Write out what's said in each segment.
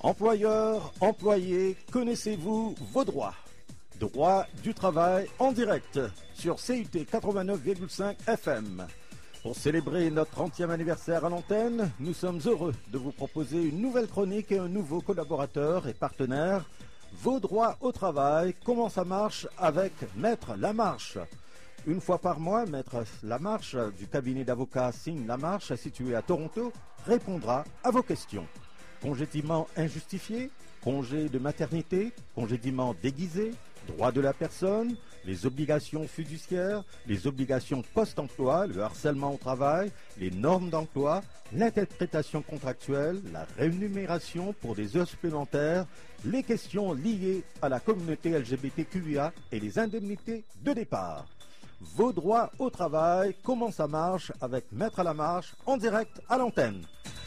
Employeurs, employés, connaissez-vous vos droits? Droit du travail en direct sur CUT 89,5 FM. Pour célébrer notre 30e anniversaire à l'antenne, nous sommes heureux de vous proposer une nouvelle chronique et un nouveau collaborateur et partenaire. Vos droits au travail, comment ça marche avec Maître Lamarche. Une fois par mois, Maître Lamarche du cabinet d'avocats Signe Lamarche, situé à Toronto, répondra à vos questions. Congédiement injustifié, congé de maternité, congédiement déguisé, droit de la personne, les obligations fiduciaires, les obligations post-emploi, le harcèlement au travail, les normes d'emploi, l'interprétation contractuelle, la rémunération pour des heures supplémentaires, les questions liées à la communauté LGBTQIA et les indemnités de départ. Vos droits au travail, comment ça marche avec Maître Lamarche en direct à l'antenne.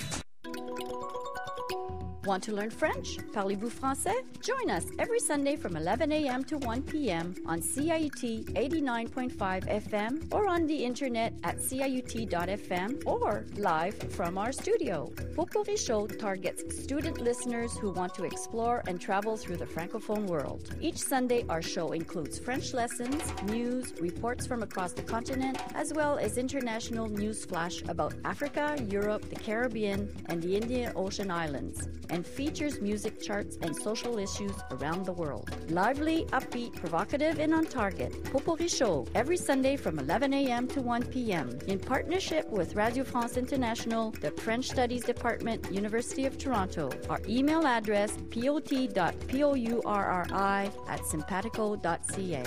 Want to learn French? Parlez-vous français? Join us every Sunday from 11 a.m. to 1 p.m. on CIUT 89.5 FM or on the internet at ciut.fm or live from our studio. Potpourri Show targets student listeners who want to explore and travel through the Francophone world. Each Sunday, our show includes French lessons, news, reports from across the continent, as well as international news flash about Africa, Europe, the Caribbean, and the Indian Ocean Islands, and features music charts and social issues around the world. Lively, upbeat, provocative, and on target. Potpourri Show, every Sunday from 11 a.m. to 1 p.m. in partnership with Radio France International, the French Studies Department, University of Toronto. Our email address, pot.pourri@simpatico.ca.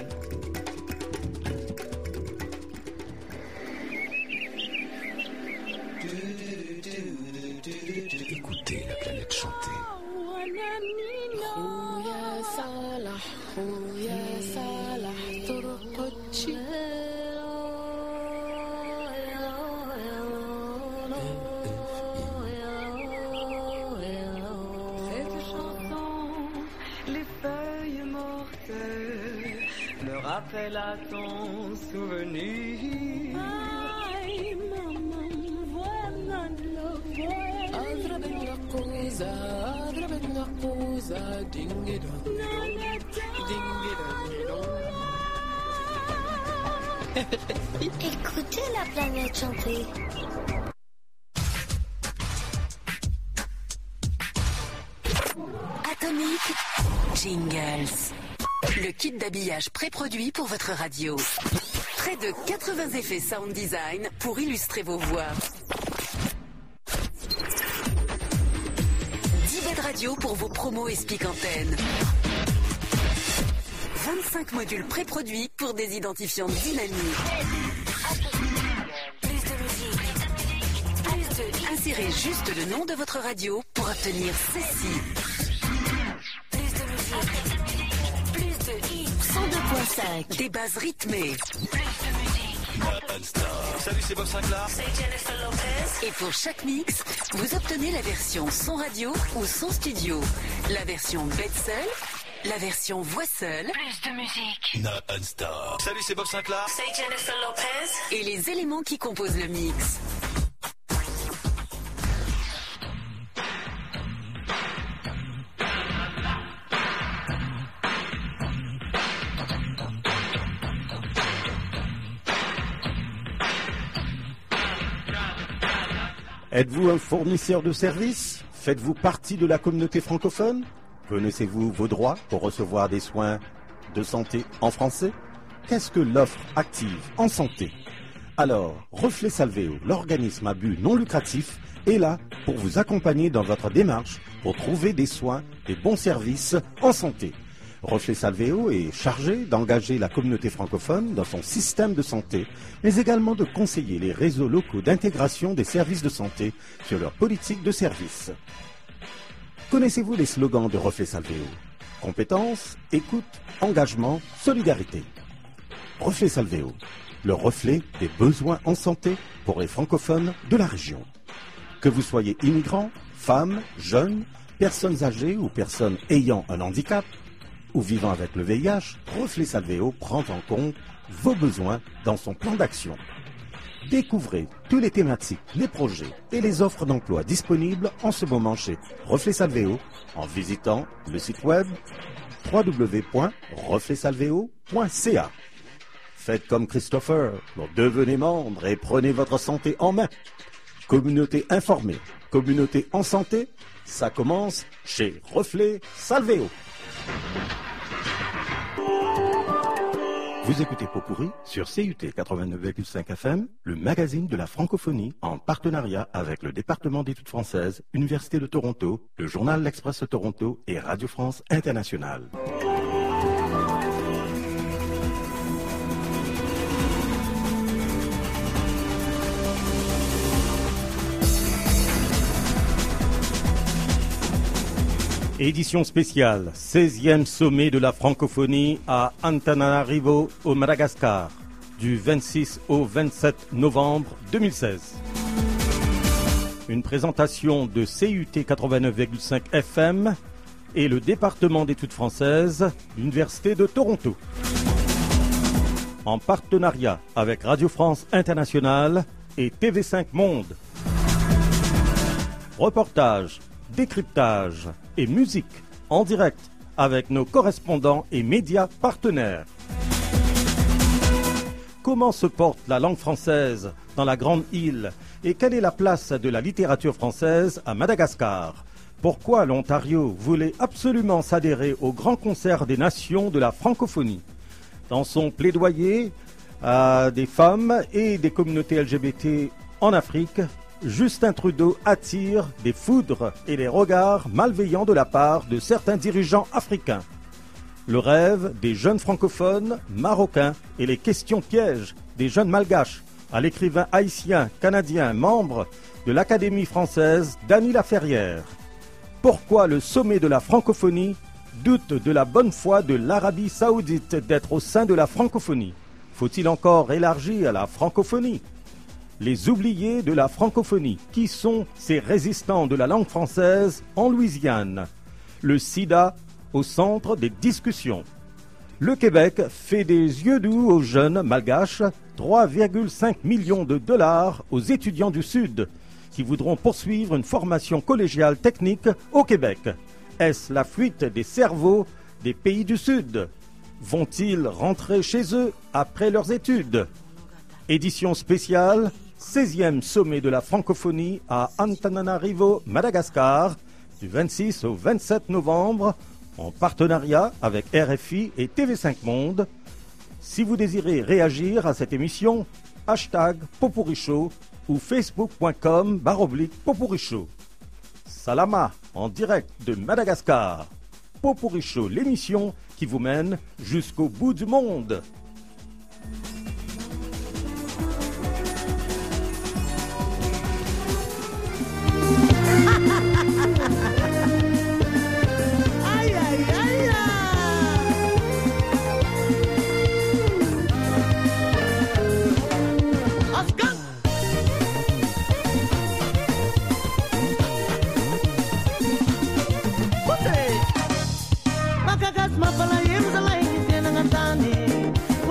Écoutez la planète chanter. Cette chanson, les feuilles mortes me rappellent à ton souvenir. Écoutez la planète chanter. Atomic Jingles. Le kit d'habillage pré-produit pour votre radio. Près de 80 effets sound design pour illustrer vos voix. 10 baies de radio pour vos promos et speak antennes. 25 modules pré-produits pour des identifiants dynamiques. Plus de musique. Plus de... Insérez juste le nom de votre radio pour obtenir ceci. Plus de musique. Plus de hits. 102.5. Des bases rythmées. Salut, c'est Bob Sinclair. C'est Jennifer Lopez. Et pour chaque mix, vous obtenez la version son radio ou son studio. La version bête seule, la version voix seule. Plus de musique. Non-stop. Salut, c'est Bob Sinclair. C'est Jennifer Lopez. Et les éléments qui composent le mix. Êtes-vous un fournisseur de services? Faites-vous partie de la communauté francophone? Connaissez-vous vos droits pour recevoir des soins de santé en français? Qu'est-ce que l'offre active en santé? Alors, Reflet Salvéo, l'organisme à but non lucratif, est là pour vous accompagner dans votre démarche pour trouver des soins et bons services en santé. Reflet Salvéo est chargé d'engager la communauté francophone dans son système de santé, mais également de conseiller les réseaux locaux d'intégration des services de santé sur leur politique de service. Connaissez-vous les slogans de Reflet Salvéo? Compétence, écoute, engagement, solidarité. Reflet Salvéo, le reflet des besoins en santé pour les francophones de la région. Que vous soyez immigrant, femme, jeune, personnes âgées ou personnes ayant un handicap, ou vivant avec le VIH, Reflet Salvéo prend en compte vos besoins dans son plan d'action. Découvrez tous les thématiques, les projets et les offres d'emploi disponibles en ce moment chez Reflet Salvéo en visitant le site web www.refletsalvéo.ca. Faites comme Christopher, devenez membre et prenez votre santé en main. Communauté informée, communauté en santé, ça commence chez Reflet Salvéo. Vous écoutez Pot-Pourri sur CUT 89,5 FM, le magazine de la francophonie en partenariat avec le département d'études françaises, Université de Toronto, le journal L'Express de Toronto et Radio France Internationale. Édition spéciale, 16e sommet de la francophonie à Antananarivo au Madagascar, du 26 au 27 novembre 2016. Une présentation de CUT 89,5 FM et le département d'études françaises, l'Université de Toronto. En partenariat avec Radio France Internationale et TV5 Monde. Reportage, décryptage et musique en direct avec nos correspondants et médias partenaires. Comment se porte la langue française dans la Grande Île et quelle est la place de la littérature française à Madagascar? Pourquoi l'Ontario voulait absolument s'adhérer au Grand Concert des Nations de la francophonie? Dans son plaidoyer à des femmes et des communautés LGBT en Afrique, Justin Trudeau attire des foudres et des regards malveillants de la part de certains dirigeants africains. Le rêve des jeunes francophones marocains et les questions pièges des jeunes malgaches à l'écrivain haïtien canadien membre de l'Académie française Dany Laferrière. Pourquoi le sommet de la francophonie doute de la bonne foi de l'Arabie saoudite d'être au sein de la francophonie? Faut-il encore élargir la francophonie? Les oubliés de la francophonie, qui sont ces résistants de la langue française en Louisiane. Le sida au centre des discussions. Le Québec fait des yeux doux aux jeunes malgaches, 3,5 millions de dollars aux étudiants du Sud, qui voudront poursuivre une formation collégiale technique au Québec. Est-ce la fuite des cerveaux des pays du Sud? Vont-ils rentrer chez eux après leurs études? Édition spéciale, 16e sommet de la francophonie à Antananarivo, Madagascar, du 26 au 27 novembre, en partenariat avec RFI et TV5 Monde. Si vous désirez réagir à cette émission, hashtag Pot-Pourri-Show ou facebook.com/Pot-Pourri-Show. Salama, en direct de Madagascar. Pot-Pourri-Show, l'émission qui vous mène jusqu'au bout du monde. Aïe, aïe, aïe, Oscar. Makagas mapalayim sa lain sinangatani.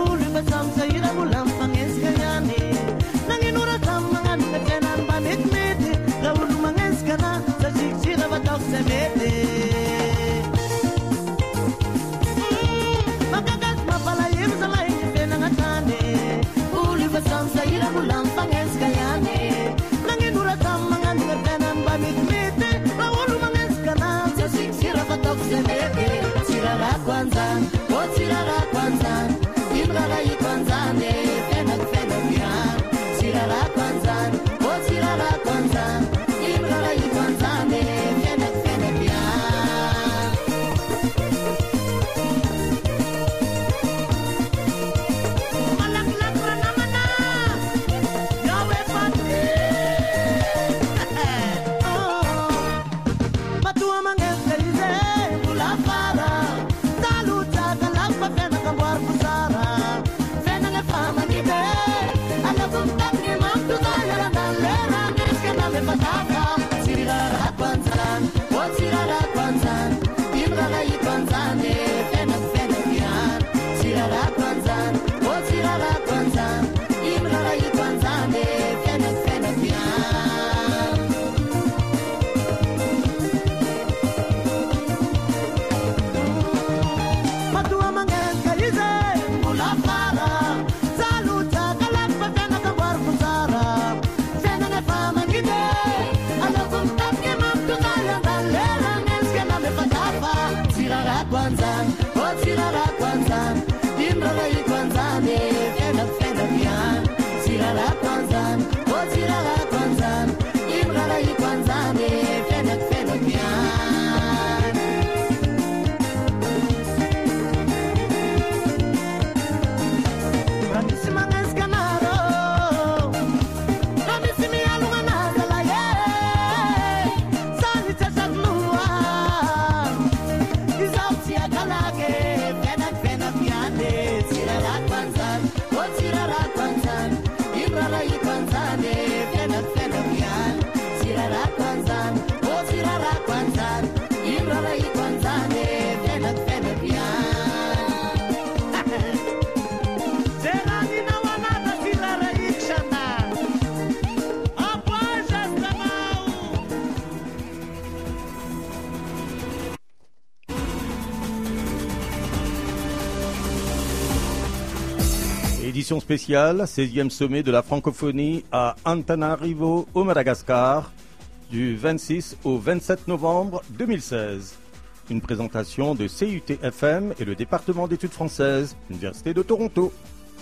édition spéciale, 16e sommet de la francophonie à Antananarivo au Madagascar, du 26 au 27 novembre 2016. Une présentation de CIUT-FM et le département d'études françaises, Université de Toronto.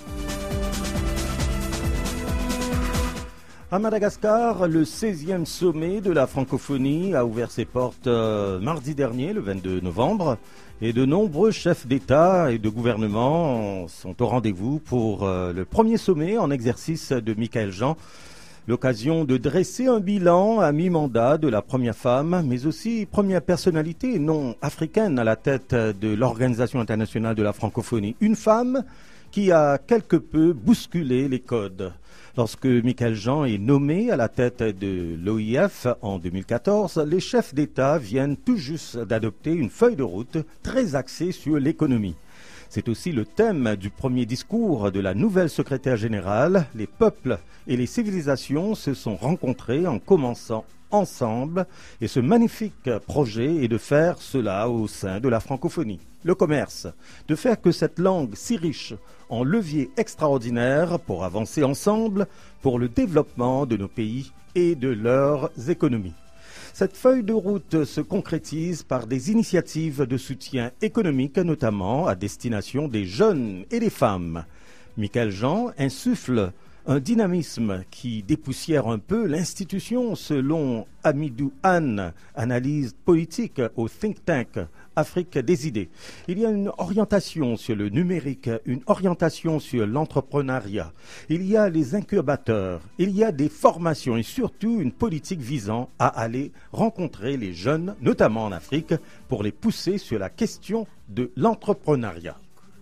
À Madagascar, le 16e sommet de la francophonie a ouvert ses portes mardi dernier, le 22 novembre, et de nombreux chefs d'État et de gouvernement sont au rendez-vous pour le premier sommet en exercice de Michaël Jean. L'occasion de dresser un bilan à mi-mandat de la première femme, mais aussi première personnalité non africaine à la tête de l'Organisation internationale de la francophonie. Une femme qui a quelque peu bousculé les codes. Lorsque Michaël Jean est nommé à la tête de l'OIF en 2014, les chefs d'État viennent tout juste d'adopter une feuille de route très axée sur l'économie. C'est aussi le thème du premier discours de la nouvelle secrétaire générale. Les peuples et les civilisations se sont rencontrés en commençant ensemble et ce magnifique projet est de faire cela au sein de la francophonie. Le commerce, de faire que cette langue si riche en leviers extraordinaires pour avancer ensemble pour le développement de nos pays et de leurs économies. Cette feuille de route se concrétise par des initiatives de soutien économique, notamment à destination des jeunes et des femmes. Michaël Jean insuffle un dynamisme qui dépoussière un peu l'institution, selon Amidou Anne, analyse politique au think tank Afrique des idées. Il y a une orientation sur le numérique, une orientation sur l'entrepreneuriat. Il y a les incubateurs, il y a des formations et surtout une politique visant à aller rencontrer les jeunes, notamment en Afrique, pour les pousser sur la question de l'entrepreneuriat.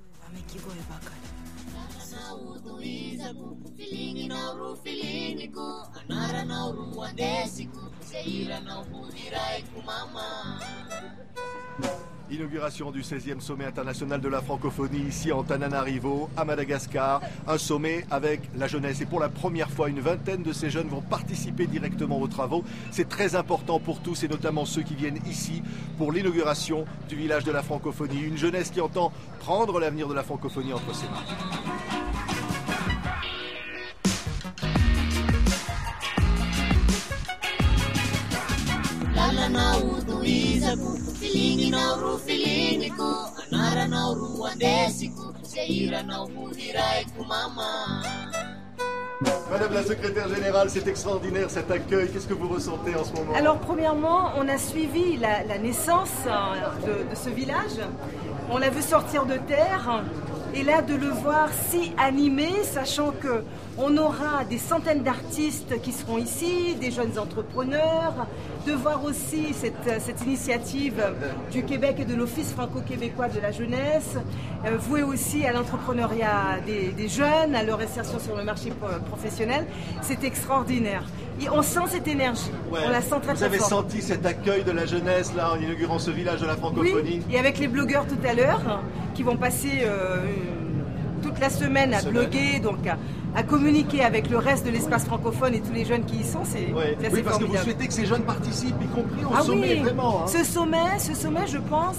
Inauguration du 16e sommet international de la francophonie ici à Antananarivo, à Madagascar. Un sommet avec la jeunesse. Et pour la première fois, une vingtaine de ces jeunes vont participer directement aux travaux. C'est très important pour tous et notamment ceux qui viennent ici pour l'inauguration du village de la francophonie. Une jeunesse qui entend prendre l'avenir de la francophonie entre ses mains. Madame la secrétaire générale, c'est extraordinaire cet accueil. Qu'est-ce que vous ressentez en ce moment? Alors premièrement, on a suivi la naissance de ce village. On l'a vu sortir de terre. Et là, de le voir si animé, sachant qu'on aura des centaines d'artistes qui seront ici, des jeunes entrepreneurs, de voir aussi cette initiative du Québec et de l'Office franco-québécois de la jeunesse, vouée aussi à l'entrepreneuriat des jeunes, à leur insertion sur le marché professionnel, c'est extraordinaire. Et on sent cette énergie, ouais. On la sent très très fort. Vous avez senti cet accueil de la jeunesse là en inaugurant ce village de la francophonie? Oui, et avec les blogueurs tout à l'heure, qui vont passer toute la semaine à bloguer, donc à communiquer avec le reste de l'espace francophone et tous les jeunes qui y sont, c'est assez oui, parce formidable. Que vous souhaitez que ces jeunes participent, y compris au sommet, oui. Vraiment. Hein. Ce sommet, je pense,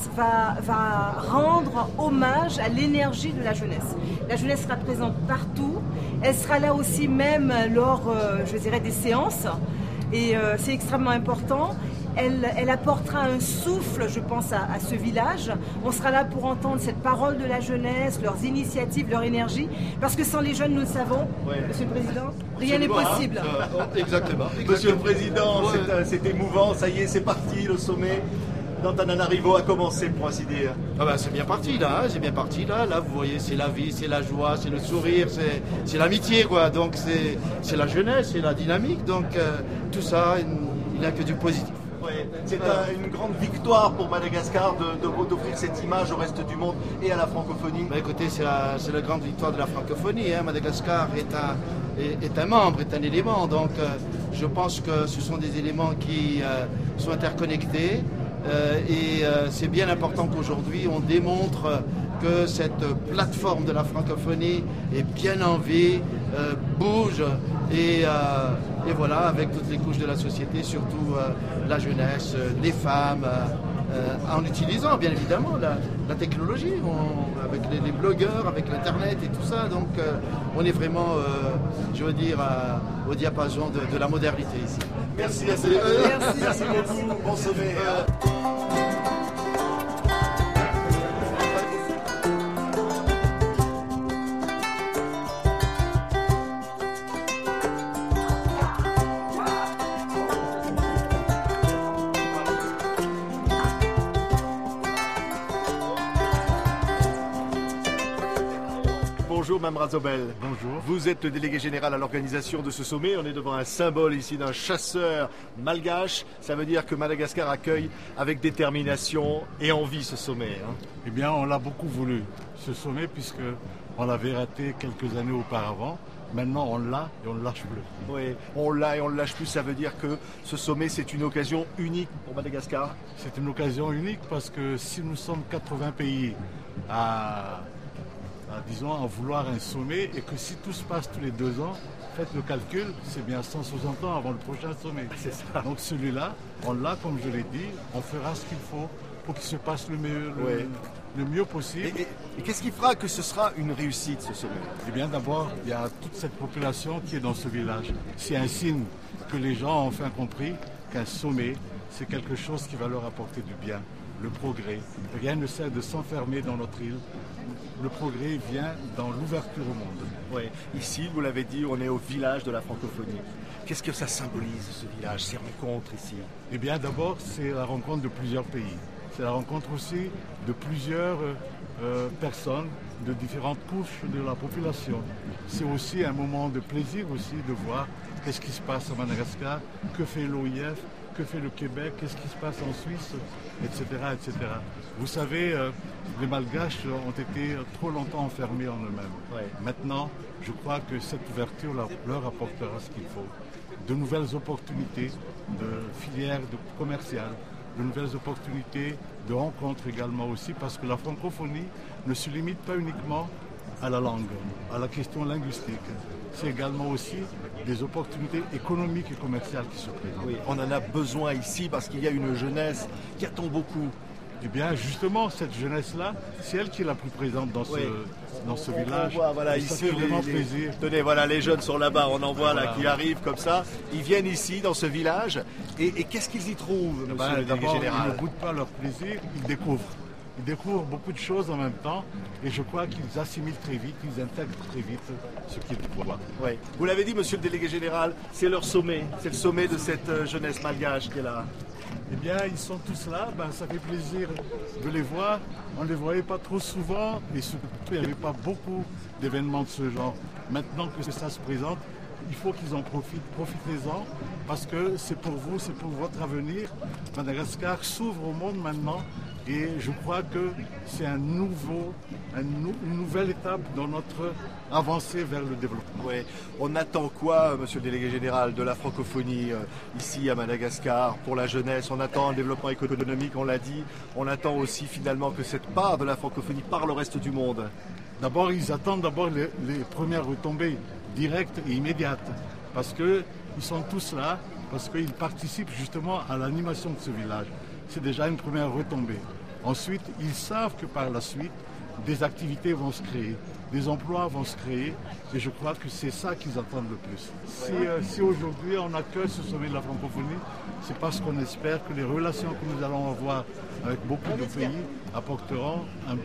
va rendre hommage à l'énergie de la jeunesse. La jeunesse sera présente partout. Elle sera là aussi même lors, je dirais, des séances. Et c'est extrêmement important. Elle apportera un souffle, je pense, à ce village. On sera là pour entendre cette parole de la jeunesse, leurs initiatives, leur énergie. Parce que sans les jeunes, nous le savons, Monsieur le Président, rien n'est possible. Exactement. Monsieur le Président, c'est émouvant. Ça y est, c'est parti, le sommet d'Antananarivo a commencé, pour ainsi dire. Ah ben, c'est bien parti là, c'est bien parti là. Là, vous voyez, c'est la vie, c'est la joie, c'est le sourire, c'est l'amitié, quoi. Donc, c'est la jeunesse, c'est la dynamique. Donc, tout ça, il n'y a que du positif. Ouais, c'est une grande victoire pour Madagascar d'offrir cette image au reste du monde et à la francophonie. Bah écoutez, c'est la grande victoire de la francophonie. Hein. Madagascar est un membre, est un élément. Donc je pense que ce sont des éléments qui sont interconnectés. Et c'est bien important qu'aujourd'hui on démontre que cette plateforme de la francophonie est bien en vie, bouge et voilà, avec toutes les couches de la société, surtout la jeunesse, les femmes, en utilisant bien évidemment la technologie, avec les blogueurs, avec l'internet et tout ça. Donc on est vraiment, je veux dire, au diapason de la modernité ici. Merci beaucoup. Bon sommet. Bonjour Mme Razobel. Bonjour. Vous êtes le délégué général à l'organisation de ce sommet. On est devant un symbole ici d'un chasseur malgache. Ça veut dire que Madagascar accueille avec détermination et envie ce sommet. Eh bien, on l'a beaucoup voulu, ce sommet, puisque on l'avait raté quelques années auparavant. Maintenant, on l'a et on ne lâche plus. Oui, on l'a et on ne lâche plus. Ça veut dire que ce sommet, c'est une occasion unique pour Madagascar. C'est une occasion unique parce que si nous sommes 80 pays disons, à vouloir un sommet et que si tout se passe tous les 2 ans, faites le calcul, c'est bien 160 ans avant le prochain sommet. C'est ça. Donc celui-là, on l'a, comme je l'ai dit, on fera ce qu'il faut pour qu'il se passe le mieux possible. Et qu'est-ce qui fera que ce sera une réussite, ce sommet? Eh bien, d'abord, il y a toute cette population qui est dans ce village. C'est un signe que les gens ont enfin compris qu'un sommet, c'est quelque chose qui va leur apporter du bien, le progrès. Rien ne sert de s'enfermer dans notre île. Le progrès vient dans l'ouverture au monde. Oui, ici, vous l'avez dit, on est au village de la francophonie. Qu'est-ce que ça symbolise, ce village, ces rencontres ici? Eh bien, d'abord, c'est la rencontre de plusieurs pays. C'est la rencontre aussi de plusieurs personnes de différentes couches de la population. C'est aussi un moment de plaisir aussi de voir qu'est-ce qui se passe à Madagascar, que fait l'OIF, que fait le Québec, qu'est-ce qui se passe en Suisse, etc. etc. Vous savez, les Malgaches ont été trop longtemps enfermés en eux-mêmes. Ouais. Maintenant, je crois que cette ouverture leur apportera ce qu'il faut. De nouvelles opportunités de filières commerciales, de nouvelles opportunités de rencontres également aussi, parce que la francophonie ne se limite pas uniquement à la langue, à la question linguistique. C'est également aussi des opportunités économiques et commerciales qui se présentent. Oui, on en a besoin ici parce qu'il y a une jeunesse qui attend beaucoup. Eh bien, justement, cette jeunesse-là, c'est elle qui est la plus présente dans ce village. On voit, voilà, ici, ça fait vraiment plaisir. Tenez, voilà, les jeunes sont là-bas, on en voit là qui arrivent comme ça. Ils viennent ici, dans ce village, et qu'est-ce qu'ils y trouvent, monsieur le délégué général? Ils ne goûtent pas leur plaisir, ils découvrent. Ils découvrent beaucoup de choses en même temps et je crois qu'ils assimilent très vite, ils intègrent très vite ce qu'ils voient. Oui. Vous l'avez dit, monsieur le délégué général, c'est leur sommet, c'est le sommet de cette jeunesse malgache qui est là. Eh bien, ils sont tous là, ça fait plaisir de les voir. On ne les voyait pas trop souvent et surtout, il n'y avait pas beaucoup d'événements de ce genre. Maintenant que ça se présente, il faut qu'ils en profitent, profitez-en, parce que c'est pour vous, c'est pour votre avenir. Madagascar s'ouvre au monde maintenant et je crois que c'est une nouvelle étape dans notre avancée vers le développement. Oui. On attend quoi, monsieur le délégué général, de la francophonie ici à Madagascar pour la jeunesse? On attend un développement économique, on l'a dit. On attend aussi finalement que cette part de la francophonie parle au reste du monde. D'abord, ils attendent les premières retombées directes et immédiates, parce qu'ils sont tous là, parce qu'ils participent justement à l'animation de ce village. C'est déjà une première retombée. Ensuite, ils savent que par la suite, des activités vont se créer, des emplois vont se créer, et je crois que c'est ça qu'ils attendent le plus. Si aujourd'hui on accueille ce sommet de la francophonie, c'est parce qu'on espère que les relations que nous allons avoir avec beaucoup de pays apporteront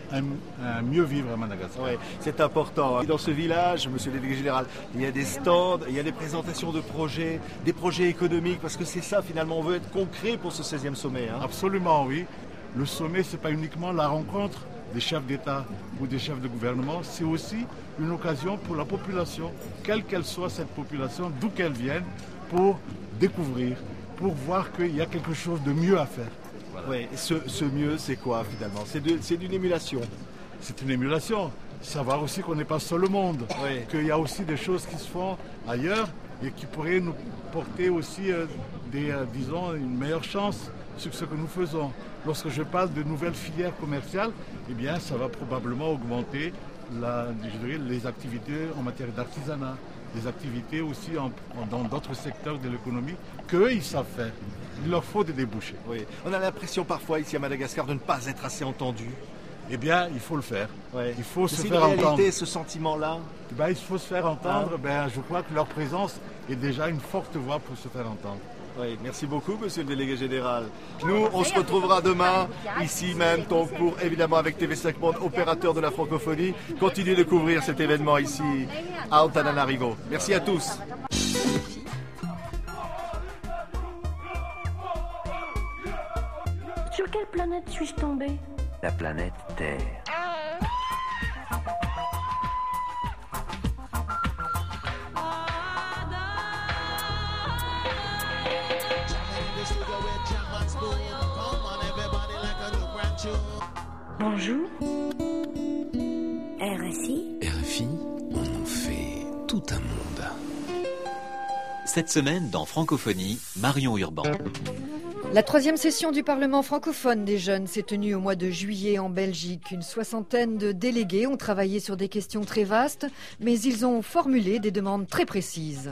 un mieux vivre à Madagascar. Oui, c'est important. Dans ce village, monsieur le délégué général, il y a des stands, il y a des présentations de projets, des projets économiques, parce que c'est ça finalement, on veut être concret pour ce 16e sommet. Absolument, oui. Le sommet, ce n'est pas uniquement la rencontre des chefs d'État ou des chefs de gouvernement, c'est aussi une occasion pour la population, quelle qu'elle soit cette population, d'où qu'elle vienne, pour découvrir, pour voir qu'il y a quelque chose de mieux à faire. Voilà. Oui, et ce mieux, c'est quoi finalement? C'est d'une émulation. C'est une émulation. Savoir aussi qu'on n'est pas seul au monde, qu'il y a aussi des choses qui se font ailleurs et qui pourraient nous porter aussi disons, une meilleure chance sur ce que nous faisons. Lorsque je parle de nouvelles filières commerciales, eh bien, ça va probablement augmenter les activités en matière d'artisanat, des activités aussi dans d'autres secteurs de l'économie qu'eux, ils savent faire. Il leur faut des débouchés. Oui. On a l'impression parfois ici à Madagascar de ne pas être assez entendu. Eh bien, il faut le faire. Ouais. Il faut se faire entendre. C'est une réalité, ce sentiment-là. Il faut se faire entendre. Je crois que leur présence est déjà une forte voix pour se faire entendre. Oui, merci beaucoup, monsieur le délégué général. Nous, on se retrouvera demain, ici même, donc pour, évidemment, avec TV5 Monde, opérateur de la francophonie, continuer de couvrir cet événement ici, à Antananarivo. Merci à tous. Sur quelle planète suis-je tombé ? La planète Terre. Bonjour. RFI. RFI, on en fait tout un monde. Cette semaine, dans Francophonie, Marion Urban. La 3e session du Parlement francophone des jeunes s'est tenue au mois de juillet en Belgique. Une 60aine de délégués ont travaillé sur des questions très vastes, mais ils ont formulé des demandes très précises.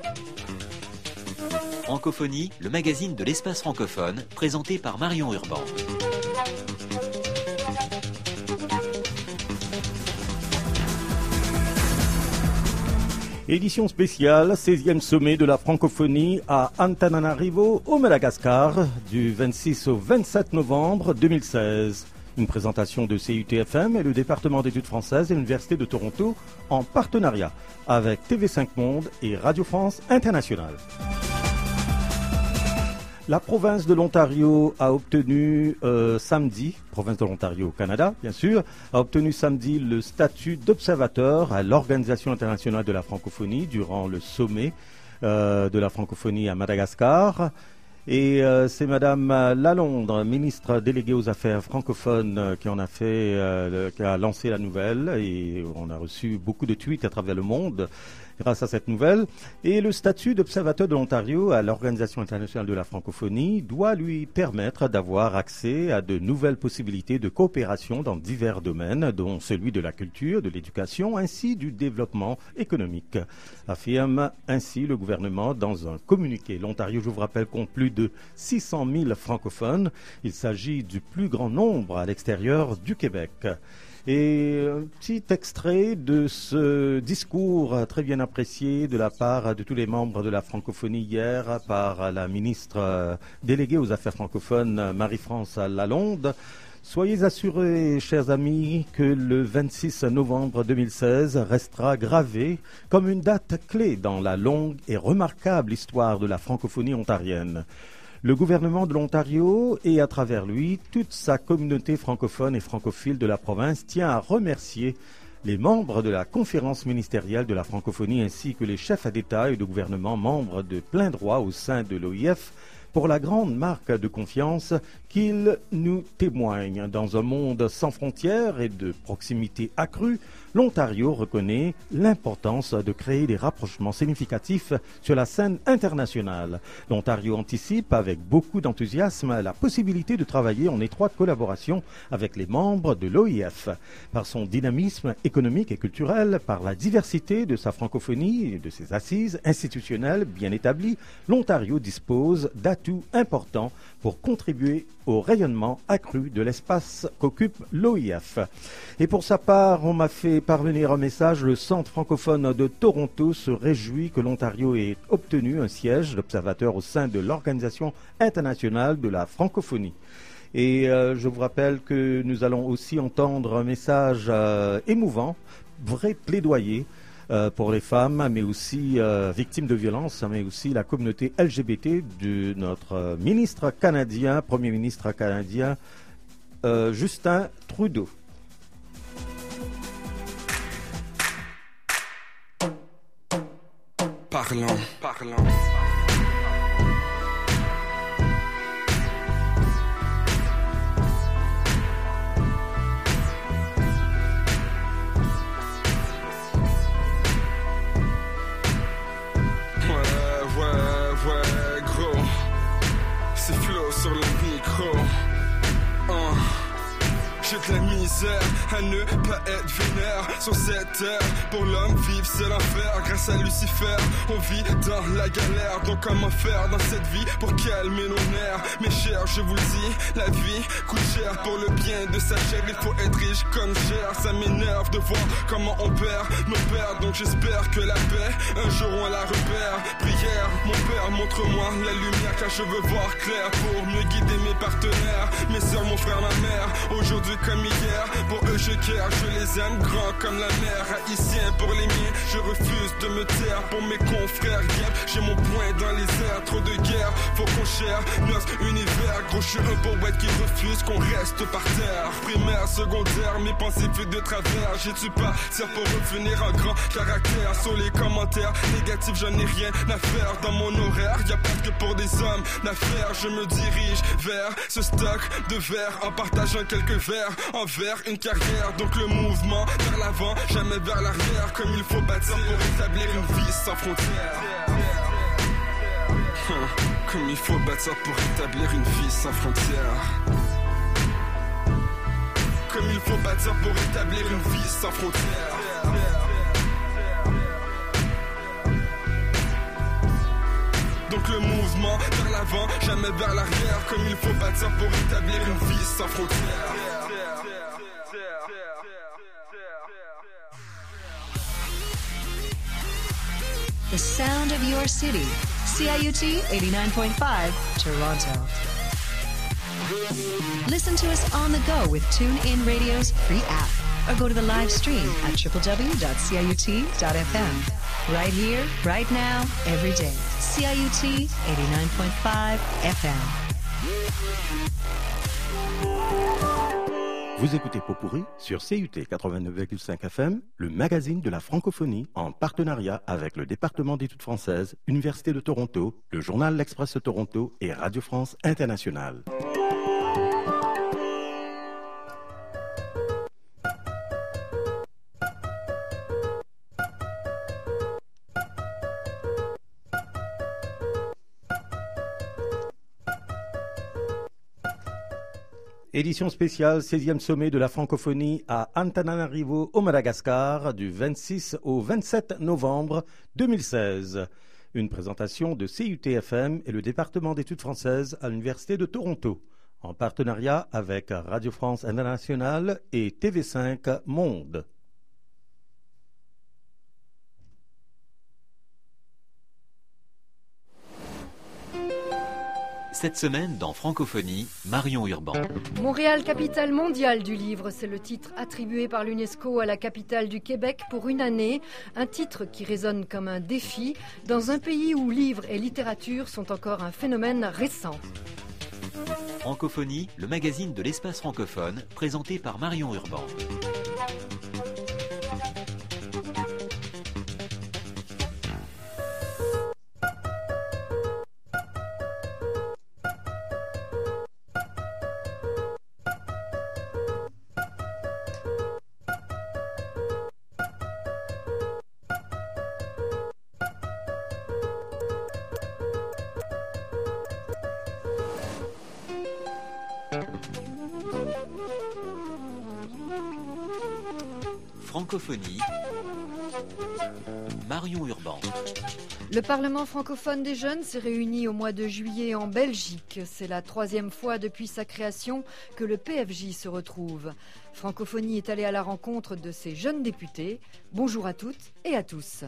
Francophonie, le magazine de l'espace francophone, présenté par Marion Urban. Édition spéciale, 16e sommet de la francophonie à Antananarivo, au Madagascar, du 26 au 27 novembre 2016. Une présentation de CUTFM et le département d'études françaises et l'Université de Toronto en partenariat avec TV5 Monde et Radio France Internationale. La province de l'Ontario a obtenu samedi, province de l'Ontario au Canada bien sûr, a obtenu samedi le statut d'observateur à l'Organisation internationale de la francophonie durant le sommet de la francophonie à Madagascar. Et c'est Madame Lalonde, ministre déléguée aux affaires francophones, qui a lancé la nouvelle, et on a reçu beaucoup de tweets à travers le monde grâce à cette nouvelle. Et le statut d'observateur de l'Ontario à l'Organisation internationale de la francophonie doit lui permettre d'avoir accès à de nouvelles possibilités de coopération dans divers domaines, dont celui de la culture, de l'éducation, ainsi du développement économique, affirme ainsi le gouvernement dans un communiqué. L'Ontario, je vous rappelle, compte plus de 600 000 francophones. Il s'agit du plus grand nombre à l'extérieur du Québec. Et un petit extrait de ce discours très bien apprécié de la part de tous les membres de la francophonie hier par la ministre déléguée aux affaires francophones Marie-France Lalonde. Soyez assurés, chers amis, que le 26 novembre 2016 restera gravé comme une date clé dans la longue et remarquable histoire de la francophonie ontarienne. Le gouvernement de l'Ontario et à travers lui, toute sa communauté francophone et francophile de la province tient à remercier les membres de la conférence ministérielle de la francophonie ainsi que les chefs d'État et de gouvernement membres de plein droit au sein de l'OIF pour la grande marque de confiance qu'ils nous témoignent. Dans un monde sans frontières et de proximité accrue, l'Ontario reconnaît l'importance de créer des rapprochements significatifs sur la scène internationale. L'Ontario anticipe avec beaucoup d'enthousiasme la possibilité de travailler en étroite collaboration avec les membres de l'OIF. Par son dynamisme économique et culturel, par la diversité de sa francophonie et de ses assises institutionnelles bien établies, l'Ontario dispose d'atouts importants pour contribuer au rayonnement accru de l'espace qu'occupe l'OIF. Et pour sa part, on m'a fait parvenir un message. Le Centre francophone de Toronto se réjouit que l'Ontario ait obtenu un siège d'observateur au sein de l'Organisation internationale de la francophonie. Et je vous rappelle que nous allons aussi entendre un message émouvant, vrai plaidoyer pour les femmes, mais aussi victimes de violences, mais aussi la communauté LGBT de notre ministre canadien, Premier ministre canadien, Justin Trudeau. Parlant. Ouais, gros. C'est Flo sur le micro. j'ai de la misère à ne pas être vénère sur cette terre. Pour l'homme vivre c'est l'enfer, grâce à Lucifer on vit dans la galère. Donc comment faire dans cette vie pour calmer nos nerfs? Mes chers, je vous le dis, la vie coûte cher. Pour le bien de sa chair il faut être riche comme cher. Ça m'énerve de voir comment on perd nos pères. Donc j'espère que la paix un jour on la repère. Prière, mon père montre-moi la lumière, car je veux voir clair pour mieux guider mes partenaires, mes soeurs, mon frère, ma mère. Aujourd'hui comme hier, pour eux je care, je les aime grands comme la mer. Haïtien pour les miens, je refuse de me taire. Pour mes confrères, yep, j'ai mon poing dans les airs. Trop de guerre, faut qu'on chère notre univers. Gros, je suis un poète qui refuse qu'on reste par terre. Primaire, secondaire, mes pensées fuient de travers. J'ai-tu pas sert pour revenir en grand caractère? Sur les commentaires négatifs, j'en ai rien à faire. Dans mon horaire, y'a pas que pour des hommes d'affaires. Je me dirige vers ce stock de verre en partageant quelques verres envers une carrière. Donc le mouvement vers l'avant, jamais vers l'arrière. Comme il faut bâtir pour établir une vie sans frontières. Comme il faut bâtir pour établir une vie sans frontières. Comme il faut bâtir pour établir une vie sans frontières. Donc le mouvement vers l'avant, jamais vers l'arrière. Comme il faut bâtir pour établir une vie sans frontières. The sound of your city. CIUT 89.5, Toronto. Listen to us on the go with TuneIn Radio's free app, or go to the live stream at www.ciut.fm. Right here, right now, every day. CIUT 89.5 FM. Vous écoutez Pot-Pourri sur CIUT 89,5 FM, le magazine de la francophonie, en partenariat avec le département d'études françaises, Université de Toronto, le journal L'Express de Toronto et Radio France Internationale. Édition spéciale 16e sommet de la francophonie à Antananarivo au Madagascar du 26 au 27 novembre 2016. Une présentation de CIUT-FM et le département d'études françaises à l'Université de Toronto, en partenariat avec Radio France Internationale et TV5 Monde. Cette semaine, dans Francophonie, Marion Urban. Montréal, capitale mondiale du livre, c'est le titre attribué par l'UNESCO à la capitale du Québec pour une année. Un titre qui résonne comme un défi dans un pays où livres et littérature sont encore un phénomène récent. Francophonie, le magazine de l'espace francophone, présenté par Marion Urban. Francophonie, Marion Urban. Le Parlement francophone des jeunes s'est réuni au mois de juillet en Belgique. C'est la 3e fois depuis sa création que le PFJ se retrouve. Francophonie est allée à la rencontre de ces jeunes députés. Bonjour à toutes et à tous.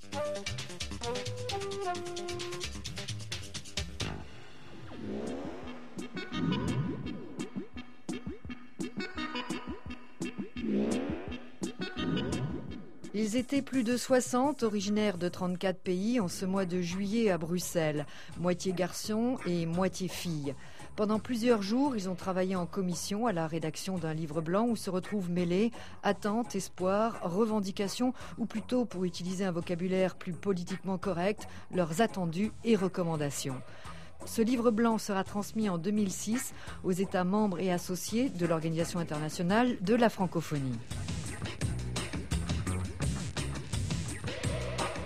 Ils étaient plus de 60, originaires de 34 pays, en ce mois de juillet à Bruxelles. Moitié garçons et moitié filles. Pendant plusieurs jours, ils ont travaillé en commission à la rédaction d'un livre blanc où se retrouvent mêlés attentes, espoirs, revendications, ou plutôt, pour utiliser un vocabulaire plus politiquement correct, leurs attendus et recommandations. Ce livre blanc sera transmis en 2006 aux États membres et associés de l'Organisation internationale de la francophonie.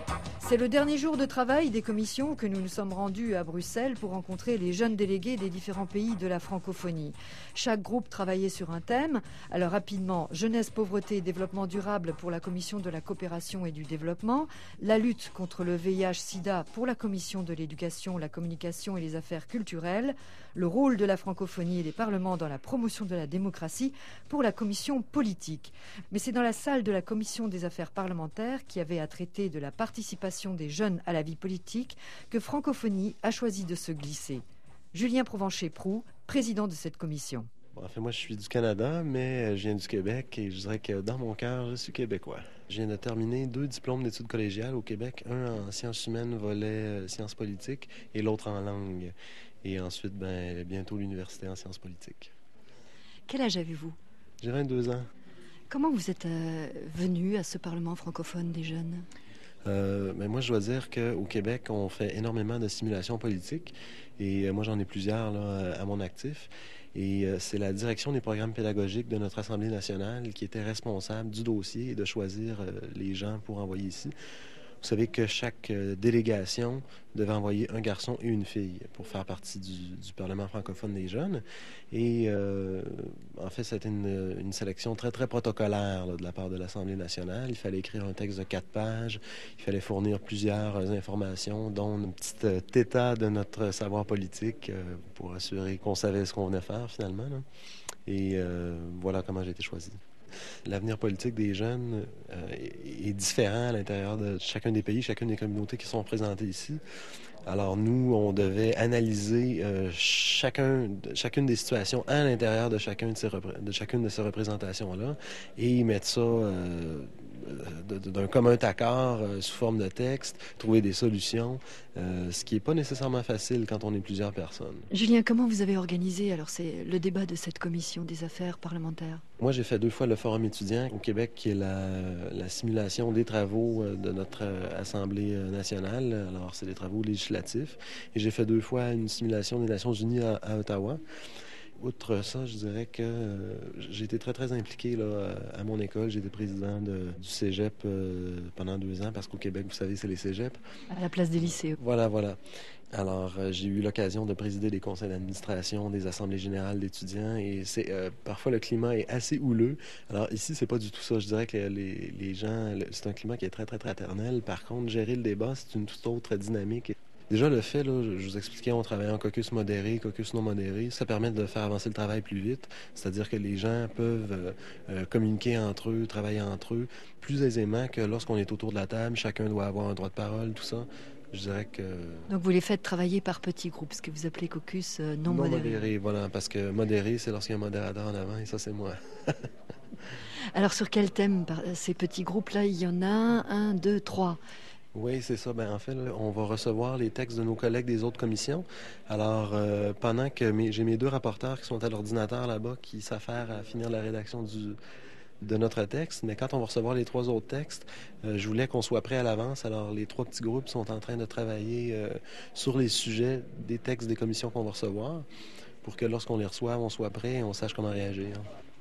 C'est le dernier jour de travail des commissions que nous nous sommes rendus à Bruxelles pour rencontrer les jeunes délégués des différents pays de la francophonie. Chaque groupe travaillait sur un thème. Alors rapidement, jeunesse, pauvreté et développement durable pour la commission de la coopération et du développement, la lutte contre le VIH-Sida pour la commission de l'éducation, la communication et les affaires culturelles, le rôle de la francophonie et des parlements dans la promotion de la démocratie pour la commission politique. Mais c'est dans la salle de la commission des affaires parlementaires qui avait à traiter de la participation des jeunes à la vie politique que Francophonie a choisi de se glisser. Julien Provencher-Proux, président de cette commission. Bon, en fait, moi, je suis du Canada, mais je viens du Québec et je dirais que dans mon cœur, je suis québécois. Je viens de terminer 2 diplômes d'études collégiales au Québec, un en sciences humaines, volet sciences politiques, et l'autre en langue. Et ensuite, bientôt l'université en sciences politiques. Quel âge avez-vous? J'ai 22 ans. Comment vous êtes venu à ce Parlement francophone des jeunes? Moi, je dois dire qu'au Québec, on fait énormément de simulations politiques. Et moi, j'en ai plusieurs là, à mon actif. Et c'est la direction des programmes pédagogiques de notre Assemblée nationale qui était responsable du dossier et de choisir les gens pour envoyer ici. Vous savez que chaque délégation devait envoyer un garçon et une fille pour faire partie du Parlement francophone des jeunes. Et en fait, c'était une sélection très, très protocolaire là, de la part de l'Assemblée nationale. Il fallait écrire un texte de 4 pages. Il fallait fournir plusieurs informations, dont une petite état de notre savoir politique pour assurer qu'on savait ce qu'on venait faire finalement. Là. Et voilà comment j'ai été choisi. L'avenir politique des jeunes est différent à l'intérieur de chacun des pays, chacune des communautés qui sont représentées ici. Alors nous, on devait analyser chacune des situations à l'intérieur de chacune de ces représentations-là et mettre ça d'un commun accord sous forme de texte, trouver des solutions, ce qui n'est pas nécessairement facile quand on est plusieurs personnes. Julien, comment vous avez organisé alors c'est le débat de cette commission des affaires parlementaires? Moi, j'ai fait 2 fois le Forum étudiant au Québec, qui est la simulation des travaux de notre Assemblée nationale. Alors, c'est des travaux législatifs. Et j'ai fait 2 fois une simulation des Nations unies à Ottawa. Outre ça, je dirais que j'ai été très, très impliqué là, à mon école. J'étais président du cégep pendant 2 ans, parce qu'au Québec, vous savez, c'est les cégeps. À la place des lycées. Voilà. Alors, j'ai eu l'occasion de présider des conseils d'administration, des assemblées générales d'étudiants, et parfois le climat est assez houleux. Alors ici, c'est pas du tout ça. Je dirais que les gens, c'est un climat qui est très, très fraternel. Par contre, gérer le débat, c'est une toute autre dynamique. Déjà, le fait, là, je vous expliquais, on travaille en caucus modéré, caucus non modéré. Ça permet de faire avancer le travail plus vite. C'est-à-dire que les gens peuvent communiquer entre eux, travailler entre eux plus aisément que lorsqu'on est autour de la table. Chacun doit avoir un droit de parole, tout ça. Je dirais que... Donc vous les faites travailler par petits groupes, ce que vous appelez caucus non modéré. Voilà, parce que modéré, c'est lorsqu'il y a un modérateur en avant, et ça, c'est moi. Alors sur quel thème, ces petits groupes-là, il y en a 1, 2, 3 Oui, c'est ça. En fait, là, on va recevoir les textes de nos collègues des autres commissions. Alors, pendant que j'ai mes 2 rapporteurs qui sont à l'ordinateur là-bas, qui s'affairent à finir la rédaction de notre texte, mais quand on va recevoir les 3 autres textes, je voulais qu'on soit prêt à l'avance. Alors, les 3 petits groupes sont en train de travailler sur les sujets des textes des commissions qu'on va recevoir, pour que lorsqu'on les reçoive, on soit prêt et on sache comment réagir.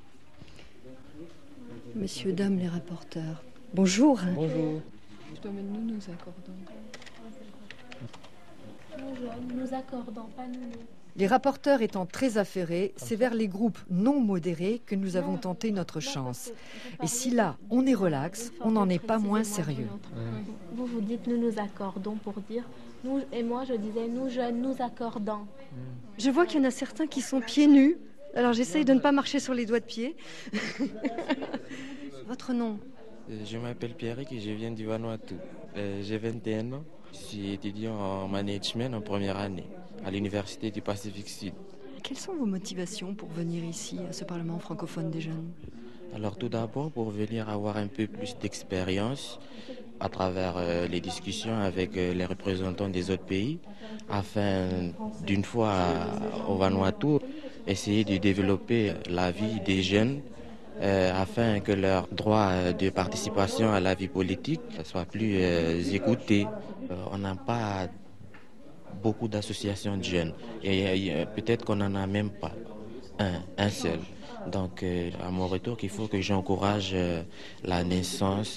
Messieurs, dames, les rapporteurs. Bonjour. Bonjour. Nous accordons. Nous accordons, pas nous. Les rapporteurs étant très affairés, c'est vers les groupes non modérés que nous avons tenté notre chance. Et si là, on est relax, on n'en est pas moins sérieux. Vous dites nous accordons pour dire nous, et moi je disais nous jeunes, nous accordons. Je vois qu'il y en a certains qui sont pieds nus. Alors j'essaye de ne pas marcher sur les doigts de pied. Votre nom? Je m'appelle Pierrick et je viens du Vanuatu. J'ai 21 ans. Je suis étudiant en management en première année à l'Université du Pacifique Sud. Quelles sont vos motivations pour venir ici, à ce Parlement francophone des jeunes? Alors tout d'abord, pour venir avoir un peu plus d'expérience à travers les discussions avec les représentants des autres pays, afin d'une fois au Vanuatu, essayer de développer la vie des jeunes afin que leur droit de participation à la vie politique soit plus écouté. On n'a pas beaucoup d'associations de jeunes et peut-être qu'on n'en a même pas. un seul. Donc, à mon retour, il faut que j'encourage la naissance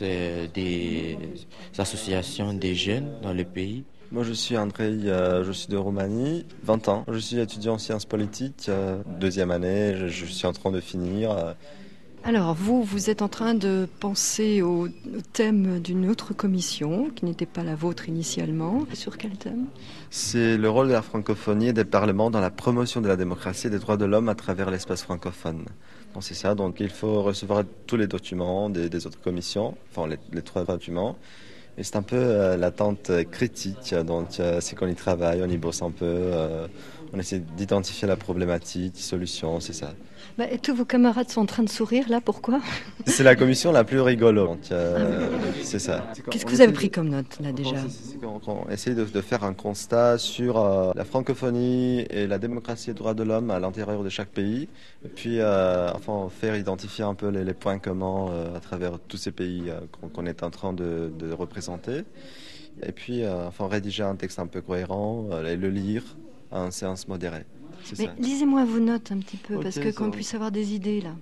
des associations des jeunes dans le pays. Moi, je suis Andrei, je suis de Roumanie, 20 ans. Je suis étudiant en sciences politiques, deuxième année, je suis en train de finir. Alors, vous êtes en train de penser au thème d'une autre commission, qui n'était pas la vôtre initialement. Sur quel thème ? C'est le rôle de la francophonie et des parlements dans la promotion de la démocratie et des droits de l'homme à travers l'espace francophone. Donc, c'est ça, donc il faut recevoir tous les documents des autres commissions, enfin les 3 documents. Et c'est un peu l'attente critique, donc c'est qu'on y travaille, on y bosse un peu, on essaie d'identifier la problématique, solutions, c'est ça. Et tous vos camarades sont en train de sourire là, pourquoi ? C'est la commission la plus rigolo, donc c'est ça. Qu'est-ce que vous avez pris comme note là déjà ? On essaie de faire un constat sur la francophonie et la démocratie et les droits de l'homme à l'intérieur de chaque pays, et puis faire identifier un peu les points communs à travers tous ces pays qu'on est en train de représenter, et puis rédiger un texte un peu cohérent et le lire à une séance modérée. Mais lisez-moi vos notes un petit peu, parce que qu'on puisse avoir des idées là.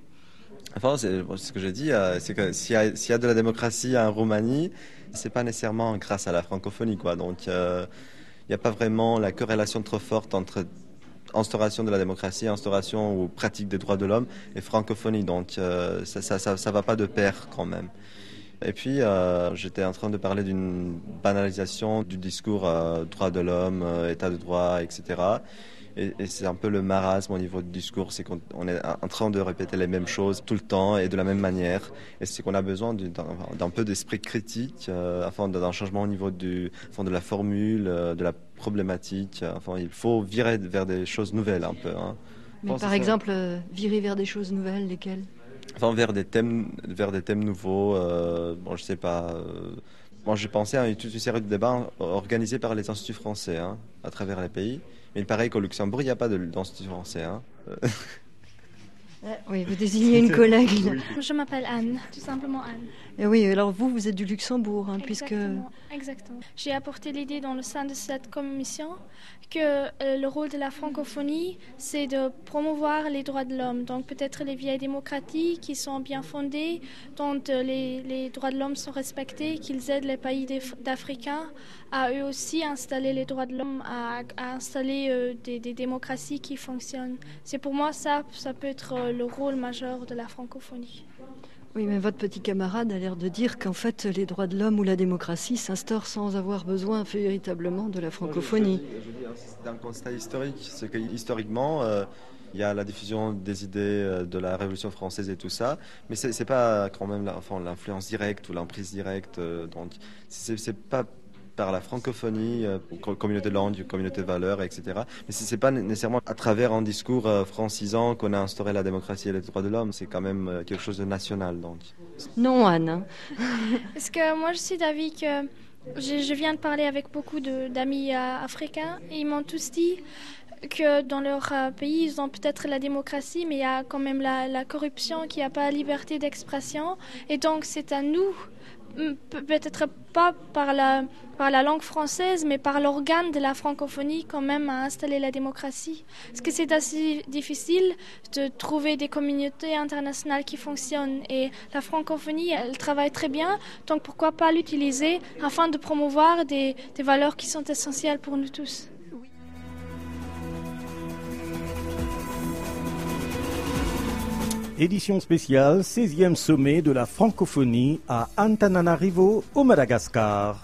C'est ce que j'ai dit, c'est que s'il y a de la démocratie en Roumanie, c'est pas nécessairement grâce à la francophonie, quoi. Donc il n'y a pas vraiment la corrélation trop forte entre instauration de la démocratie, instauration ou pratique des droits de l'homme et francophonie. Donc ça va pas de pair quand même. Et puis, j'étais en train de parler d'une banalisation du discours droits de l'homme, état de droit, etc. Et c'est un peu le marasme au niveau du discours, c'est qu'on est en train de répéter les mêmes choses tout le temps et de la même manière. Et c'est qu'on a besoin d'un peu d'esprit critique, d'un changement au niveau de la formule, de la problématique. Il faut virer vers des choses nouvelles un peu. Hein. Mais par exemple, virer vers des choses nouvelles, lesquelles ? Vers des thèmes nouveaux. Je sais pas. Moi, j'ai pensé à toute une série de débats organisés par les instituts français à travers les pays. Mais il paraît qu'au Luxembourg, il n'y a pas d'institut français. Oui, vous désignez une collègue. Oui. Je m'appelle Anne, tout simplement Anne. Et oui, alors vous êtes du Luxembourg, puisque... Exactement. J'ai apporté l'idée dans le sein de cette commission que le rôle de la francophonie, c'est de promouvoir les droits de l'homme. Donc peut-être les vieilles démocraties qui sont bien fondées, dont les droits de l'homme sont respectés, qu'ils aident les pays d'Africains à eux aussi installer les droits de l'homme, à installer des démocraties qui fonctionnent. C'est pour moi ça peut être le rôle majeur de la francophonie. Oui, mais votre petit camarade a l'air de dire qu'en fait, les droits de l'homme ou la démocratie s'instaurent sans avoir besoin véritablement de la francophonie. C'est un constat historique. C'est que historiquement, il y a la diffusion des idées de la Révolution française et tout ça, mais c'est pas quand même l'influence directe ou l'emprise directe. Donc, c'est pas par la francophonie, communauté de langue, communauté de valeurs, etc. Mais c'est pas nécessairement à travers un discours francisant qu'on a instauré la démocratie et les droits de l'homme. C'est quand même quelque chose de national. Donc. Non, Anne. Parce que moi, je suis d'avis que je viens de parler avec beaucoup d'amis africains et ils m'ont tous dit que dans leur pays, ils ont peut-être la démocratie, mais il y a quand même la corruption, qu'il n'y a pas la liberté d'expression. Et donc, c'est à nous, peut-être pas par la langue française, mais par l'organe de la francophonie quand même à installer la démocratie. Parce que c'est assez difficile de trouver des communautés internationales qui fonctionnent. Et la francophonie, elle travaille très bien, donc pourquoi pas l'utiliser afin de promouvoir des valeurs qui sont essentielles pour nous tous. Édition spéciale, 16e sommet de la francophonie à Antananarivo, au Madagascar.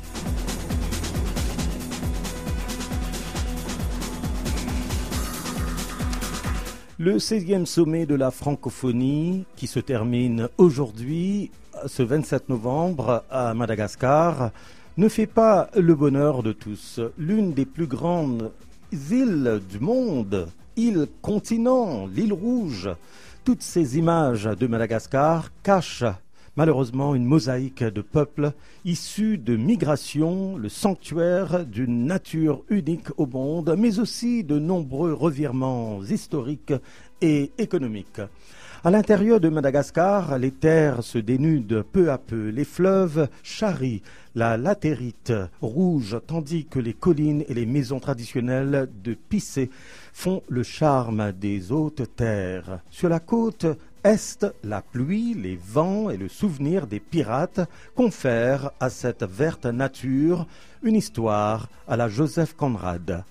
Le 16e sommet de la francophonie qui se termine aujourd'hui, ce 27 novembre à Madagascar, ne fait pas le bonheur de tous. L'une des plus grandes îles du monde, île-continent, l'île Rouge, toutes ces images de Madagascar cachent malheureusement une mosaïque de peuples issus de migrations, le sanctuaire d'une nature unique au monde, mais aussi de nombreux revirements historiques et économiques. À l'intérieur de Madagascar, les terres se dénudent peu à peu. Les fleuves charrient la latérite rouge, tandis que les collines et les maisons traditionnelles de Pissé font le charme des hautes terres. Sur la côte est, la pluie, les vents et le souvenir des pirates confèrent à cette verte nature une histoire à la Joseph Conrad.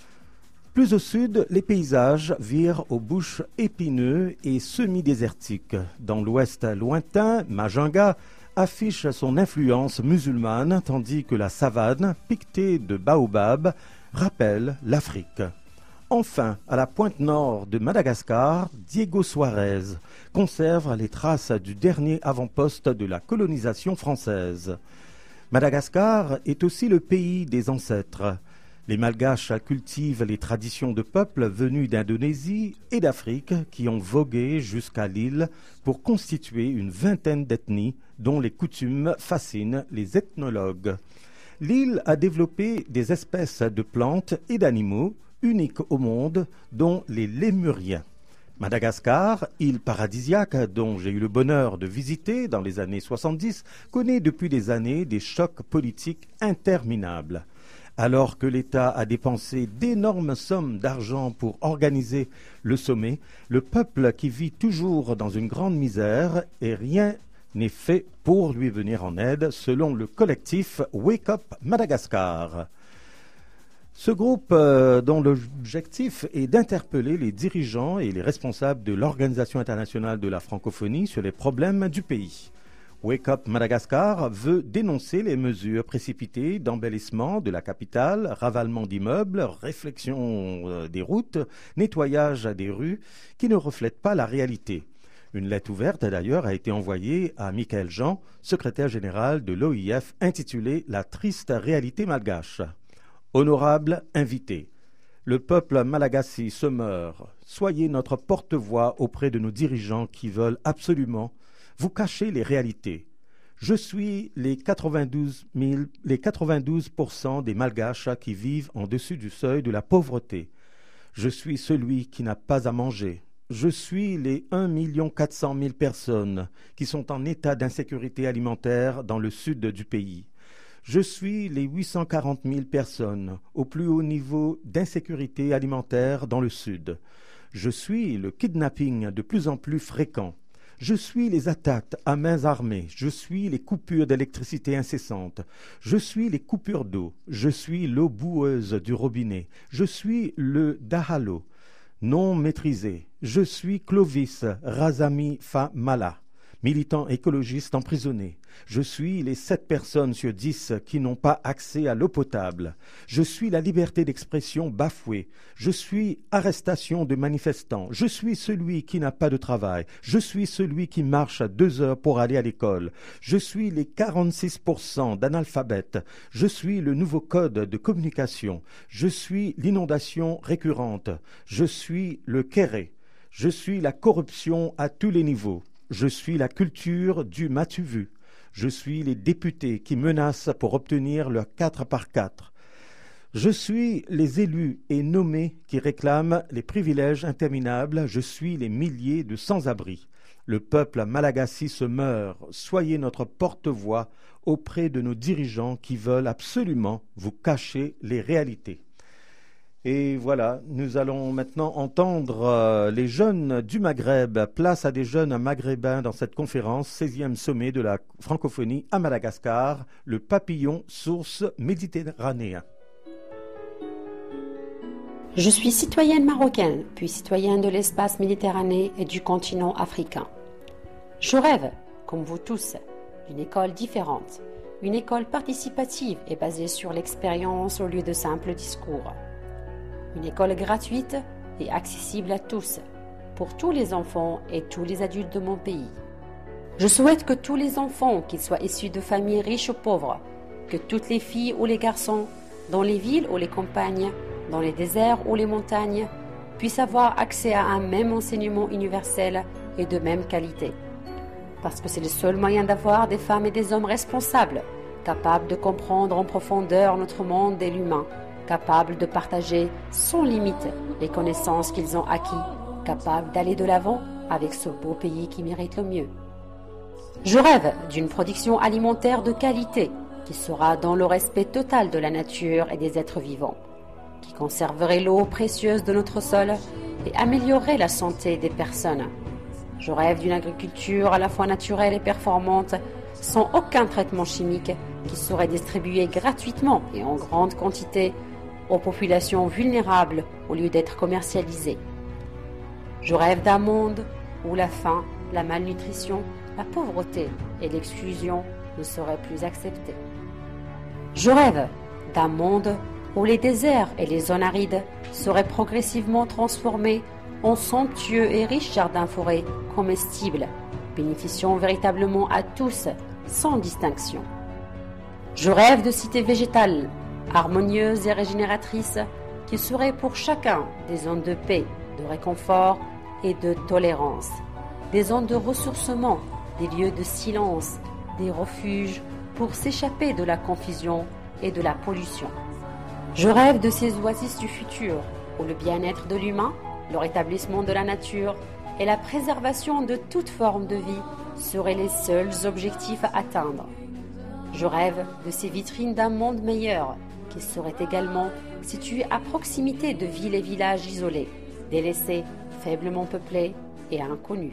Plus au sud, les paysages virent aux bush épineux et semi-désertiques. Dans l'ouest lointain, Majunga affiche son influence musulmane, tandis que la savane, piquetée de baobabs, rappelle l'Afrique. Enfin, à la pointe nord de Madagascar, Diego Suarez conserve les traces du dernier avant-poste de la colonisation française. Madagascar est aussi le pays des ancêtres. Les Malgaches cultivent les traditions de peuples venus d'Indonésie et d'Afrique qui ont vogué jusqu'à l'île pour constituer une vingtaine d'ethnies dont les coutumes fascinent les ethnologues. L'île a développé des espèces de plantes et d'animaux uniques au monde, dont les lémuriens. Madagascar, île paradisiaque dont j'ai eu le bonheur de visiter dans les années 70, connaît depuis des années des chocs politiques interminables. Alors que l'État a dépensé d'énormes sommes d'argent pour organiser le sommet, le peuple qui vit toujours dans une grande misère et rien n'est fait pour lui venir en aide, selon le collectif Wake Up Madagascar. Ce groupe, dont l'objectif est d'interpeller les dirigeants et les responsables de l'Organisation internationale de la francophonie sur les problèmes du pays. Wake Up Madagascar veut dénoncer les mesures précipitées d'embellissement de la capitale, ravalement d'immeubles, réflexion des routes, nettoyage des rues qui ne reflètent pas la réalité. Une lettre ouverte d'ailleurs a été envoyée à Michael Jean, secrétaire général de l'OIF, intitulée « La triste réalité malgache ». Honorable invité, le peuple malagasy se meurt. Soyez notre porte-voix auprès de nos dirigeants qui veulent absolument vous cacher les réalités. Je suis les 92% des Malgaches qui vivent en dessus du seuil de la pauvreté. Je suis celui qui n'a pas à manger. Je suis les 1 400 000 personnes qui sont en état d'insécurité alimentaire dans le sud du pays. Je suis les 840 000 personnes au plus haut niveau d'insécurité alimentaire dans le sud. Je suis le kidnapping de plus en plus fréquent. Je suis les attaques à main armée. Je suis les coupures d'électricité incessantes. Je suis les coupures d'eau. Je suis l'eau boueuse du robinet. Je suis le dahalo non maîtrisé. Je suis Clovis Razami Famala, militant écologiste emprisonné. Je suis les 7 personnes sur 10 qui n'ont pas accès à l'eau potable. Je suis la liberté d'expression bafouée. Je suis arrestation de manifestants. Je suis celui qui n'a pas de travail. Je suis celui qui marche à 2 heures pour aller à l'école. Je suis les 46% d'analphabètes. Je suis le nouveau code de communication. Je suis l'inondation récurrente. Je suis le kéré. Je suis la corruption à tous les niveaux. Je suis la culture du m'as-tu vu. Je suis les députés qui menacent pour obtenir leur 4x4. Je suis les élus et nommés qui réclament les privilèges interminables. Je suis les milliers de sans-abri. Le peuple malagasy se meurt. Soyez notre porte-voix auprès de nos dirigeants qui veulent absolument vous cacher les réalités. Et voilà, nous allons maintenant entendre les jeunes du Maghreb. Place à des jeunes maghrébins dans cette conférence, 16e sommet de la francophonie à Madagascar, le papillon source méditerranéen. Je suis citoyenne marocaine, puis citoyenne de l'espace méditerranéen et du continent africain. Je rêve, comme vous tous, d'une école différente, une école participative et basée sur l'expérience au lieu de simples discours. Une école gratuite et accessible à tous, pour tous les enfants et tous les adultes de mon pays. Je souhaite que tous les enfants, qu'ils soient issus de familles riches ou pauvres, que toutes les filles ou les garçons, dans les villes ou les campagnes, dans les déserts ou les montagnes, puissent avoir accès à un même enseignement universel et de même qualité. Parce que c'est le seul moyen d'avoir des femmes et des hommes responsables, capables de comprendre en profondeur notre monde et l'humain, capables de partager sans limite les connaissances qu'ils ont acquis, capables d'aller de l'avant avec ce beau pays qui mérite le mieux. Je rêve d'une production alimentaire de qualité qui sera dans le respect total de la nature et des êtres vivants, qui conserverait l'eau précieuse de notre sol et améliorerait la santé des personnes. Je rêve d'une agriculture à la fois naturelle et performante, sans aucun traitement chimique, qui serait distribué gratuitement et en grande quantité aux populations vulnérables au lieu d'être commercialisées. Je rêve d'un monde où la faim, la malnutrition, la pauvreté et l'exclusion ne seraient plus acceptées. Je rêve d'un monde où les déserts et les zones arides seraient progressivement transformés en somptueux et riches jardins-forêts comestibles, bénéficiant véritablement à tous, sans distinction. Je rêve de cités végétales, harmonieuses et régénératrices, qui seraient pour chacun des zones de paix, de réconfort et de tolérance, des zones de ressourcement, des lieux de silence, des refuges pour s'échapper de la confusion et de la pollution. Je rêve de ces oasis du futur, où le bien-être de l'humain, le rétablissement de la nature et la préservation de toute forme de vie seraient les seuls objectifs à atteindre. Je rêve de ces vitrines d'un monde meilleur, qui seraient également situées à proximité de villes et villages isolés, délaissés, faiblement peuplés et inconnus.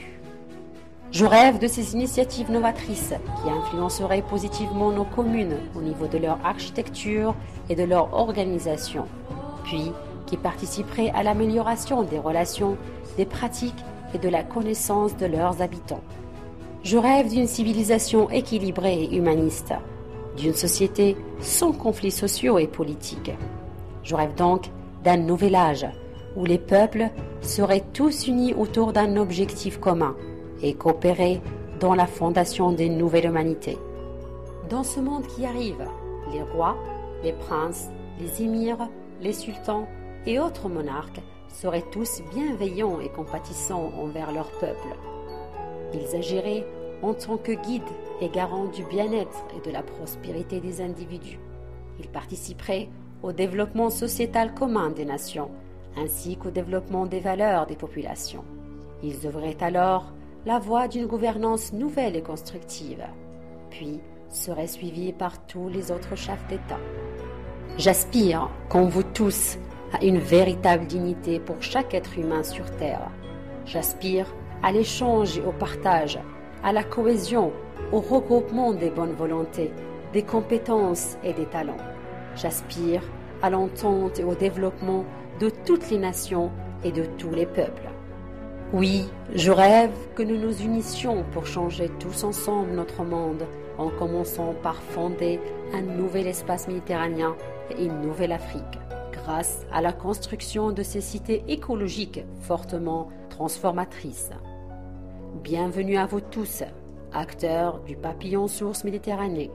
Je rêve de ces initiatives novatrices qui influenceraient positivement nos communes au niveau de leur architecture et de leur organisation, puis qui participeraient à l'amélioration des relations, des pratiques et de la connaissance de leurs habitants. Je rêve d'une civilisation équilibrée et humaniste, d'une société sans conflits sociaux et politiques. Je rêve donc d'un nouvel âge où les peuples seraient tous unis autour d'un objectif commun et coopérer dans la fondation d'une nouvelle humanité. Dans ce monde qui arrive, les rois, les princes, les émirs, les sultans et autres monarques seraient tous bienveillants et compatissants envers leur peuple. Ils agiraient en tant que guides et garants du bien-être et de la prospérité des individus. Ils participeraient au développement sociétal commun des nations, ainsi qu'au développement des valeurs des populations. Ils œuvraient alors la voie d'une gouvernance nouvelle et constructive, puis seraient suivis par tous les autres chefs d'État. J'aspire, comme vous tous, à une véritable dignité pour chaque être humain sur Terre. J'aspire à l'échange et au partage, à la cohésion, au regroupement des bonnes volontés, des compétences et des talents. J'aspire à l'entente et au développement de toutes les nations et de tous les peuples. Oui, je rêve que nous nous unissions pour changer tous ensemble notre monde, en commençant par fonder un nouvel espace méditerranéen et une nouvelle Afrique, grâce à la construction de ces cités écologiques fortement transformatrices. Bienvenue à vous tous, acteurs du papillon source Méditerranée.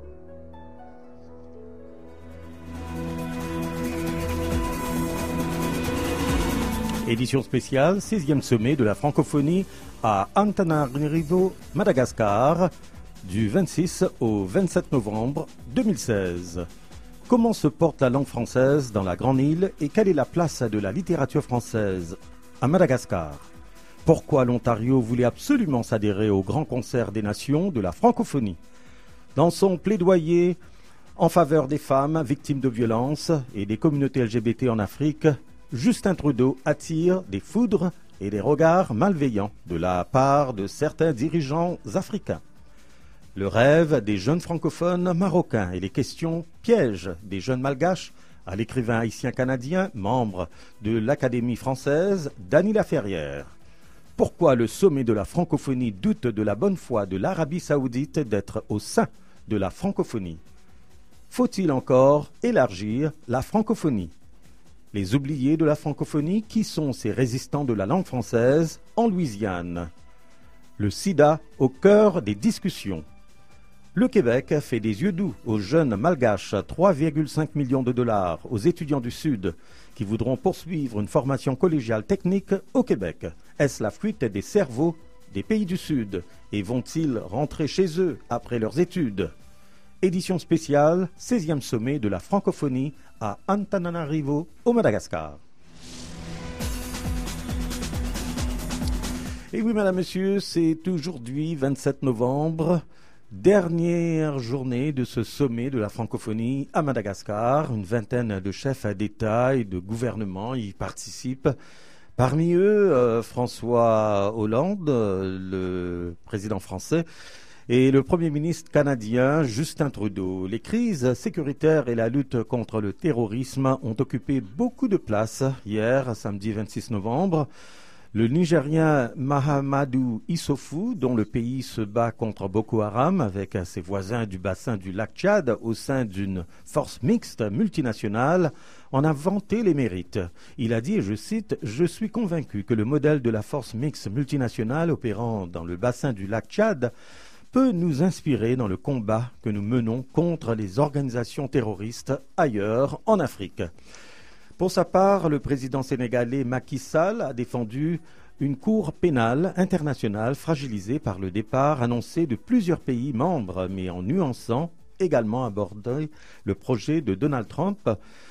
Édition spéciale, 16e sommet de la francophonie à Antananarivo, Madagascar, du 26 au 27 novembre 2016. Comment se porte la langue française dans la Grande Île et quelle est la place de la littérature française à Madagascar? Pourquoi l'Ontario voulait absolument s'adhérer au grand concert des nations de la francophonie? Dans son plaidoyer en faveur des femmes victimes de violences et des communautés LGBT en Afrique, Justin Trudeau attire des foudres et des regards malveillants de la part de certains dirigeants africains. Le rêve des jeunes francophones marocains et les questions pièges des jeunes malgaches à l'écrivain haïtien-canadien, membre de l'Académie française, Dany Laferrière. Pourquoi le sommet de la francophonie doute de la bonne foi de l'Arabie saoudite d'être au sein de la francophonie? Faut-il encore élargir la francophonie? Les oubliés de la francophonie, qui sont ces résistants de la langue française en Louisiane? Le sida au cœur des discussions. Le Québec fait des yeux doux aux jeunes malgaches, 3,5 millions de dollars aux étudiants du Sud qui voudront poursuivre une formation collégiale technique au Québec. Est-ce la fuite des cerveaux des pays du Sud et vont-ils rentrer chez eux après leurs études? Édition spéciale, 16e sommet de la francophonie à Antananarivo, au Madagascar. Et oui, madame, monsieur, c'est aujourd'hui 27 novembre, dernière journée de ce sommet de la francophonie à Madagascar. Une vingtaine de chefs d'État et de gouvernement y participent. Parmi eux, François Hollande, le président français, et le Premier ministre canadien Justin Trudeau. Les crises sécuritaires et la lutte contre le terrorisme ont occupé beaucoup de place hier, samedi 26 novembre. Le Nigérien Mahamadou Issoufou, dont le pays se bat contre Boko Haram avec ses voisins du bassin du lac Tchad au sein d'une force mixte multinationale, en a vanté les mérites. Il a dit, et je cite, « Je suis convaincu que le modèle de la force mixte multinationale opérant dans le bassin du lac Tchad peut nous inspirer dans le combat que nous menons contre les organisations terroristes ailleurs en Afrique. » Pour sa part, le président sénégalais Macky Sall a défendu une cour pénale internationale fragilisée par le départ annoncé de plusieurs pays membres, mais en nuançant également abordé le projet de Donald Trump,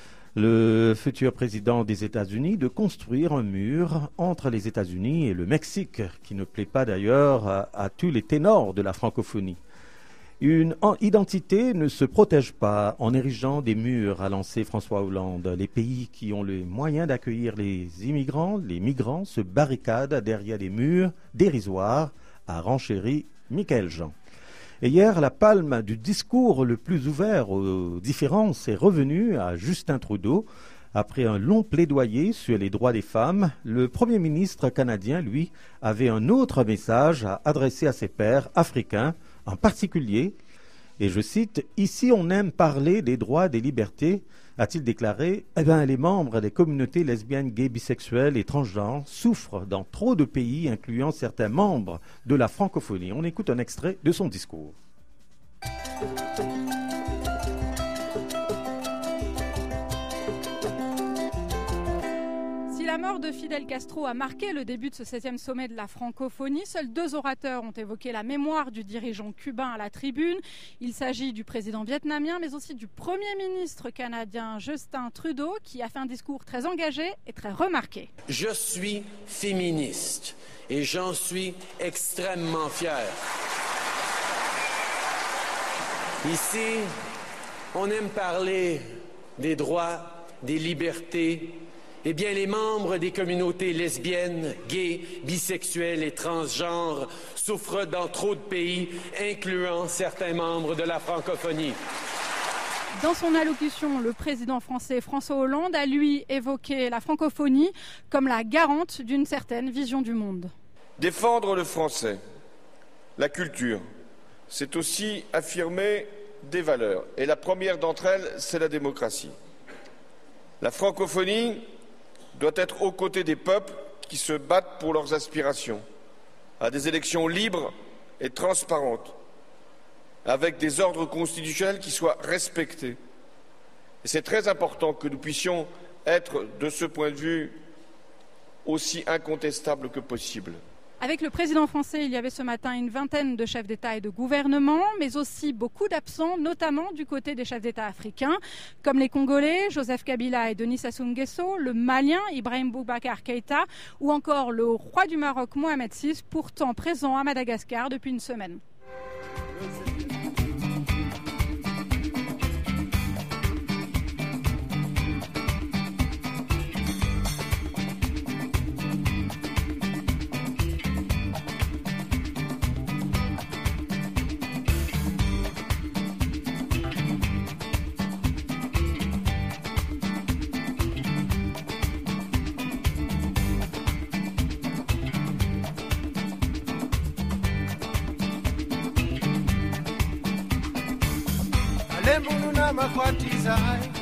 le futur président des États-Unis, de construire un mur entre les États-Unis et le Mexique, qui ne plaît pas d'ailleurs à tous les ténors de la francophonie. Une identité ne se protège pas en érigeant des murs, a lancé François Hollande. Les pays qui ont les moyens d'accueillir les immigrants, les migrants, se barricadent derrière des murs dérisoires, a renchéri Michaël Jean. Et hier, la palme du discours le plus ouvert aux différences est revenue à Justin Trudeau. Après un long plaidoyer sur les droits des femmes, le Premier ministre canadien, lui, avait un autre message à adresser à ses pairs africains, en particulier, et je cite, « Ici on aime parler des droits, des libertés », a-t-il déclaré, « Eh bien, les membres des communautés lesbiennes, gays, bisexuelles et transgenres souffrent dans trop de pays, incluant certains membres de la francophonie. » On écoute un extrait de son discours. Si la mort de Fidel Castro a marqué le début de ce 16e sommet de la francophonie, seuls 2 orateurs ont évoqué la mémoire du dirigeant cubain à la tribune. Il s'agit du président vietnamien, mais aussi du Premier ministre canadien Justin Trudeau, qui a fait un discours très engagé et très remarqué. Je suis féministe et j'en suis extrêmement fier. Ici, on aime parler des droits, des libertés. Eh bien, les membres des communautés lesbiennes, gays, bisexuels et transgenres souffrent dans trop de pays, incluant certains membres de la francophonie. Dans son allocution, le président français François Hollande a, lui, évoqué la francophonie comme la garante d'une certaine vision du monde. Défendre le français, la culture, c'est aussi affirmer des valeurs. Et la première d'entre elles, c'est la démocratie. La francophonie doit être aux côtés des peuples qui se battent pour leurs aspirations, à des élections libres et transparentes, avec des ordres constitutionnels qui soient respectés. Et c'est très important que nous puissions être, de ce point de vue, aussi incontestables que possible. Avec le président français, il y avait ce matin une vingtaine de chefs d'État et de gouvernement, mais aussi beaucoup d'absents, notamment du côté des chefs d'État africains, comme les Congolais, Joseph Kabila et Denis Sassou Nguesso, le Malien, Ibrahim Boubacar Keïta, ou encore le roi du Maroc, Mohamed VI, pourtant présent à Madagascar depuis une semaine. Lembuna makwatiza hai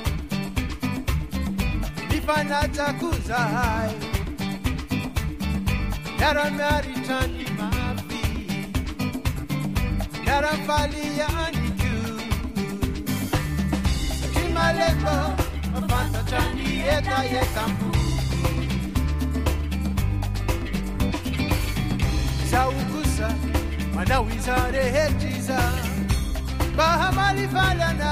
Nifanya takuza hai Yara maritani mafi Yara fali ya aniku Kimaleko Mafanta chani yeta yetambu Saukusa Manawizare hetiza Bahamali falana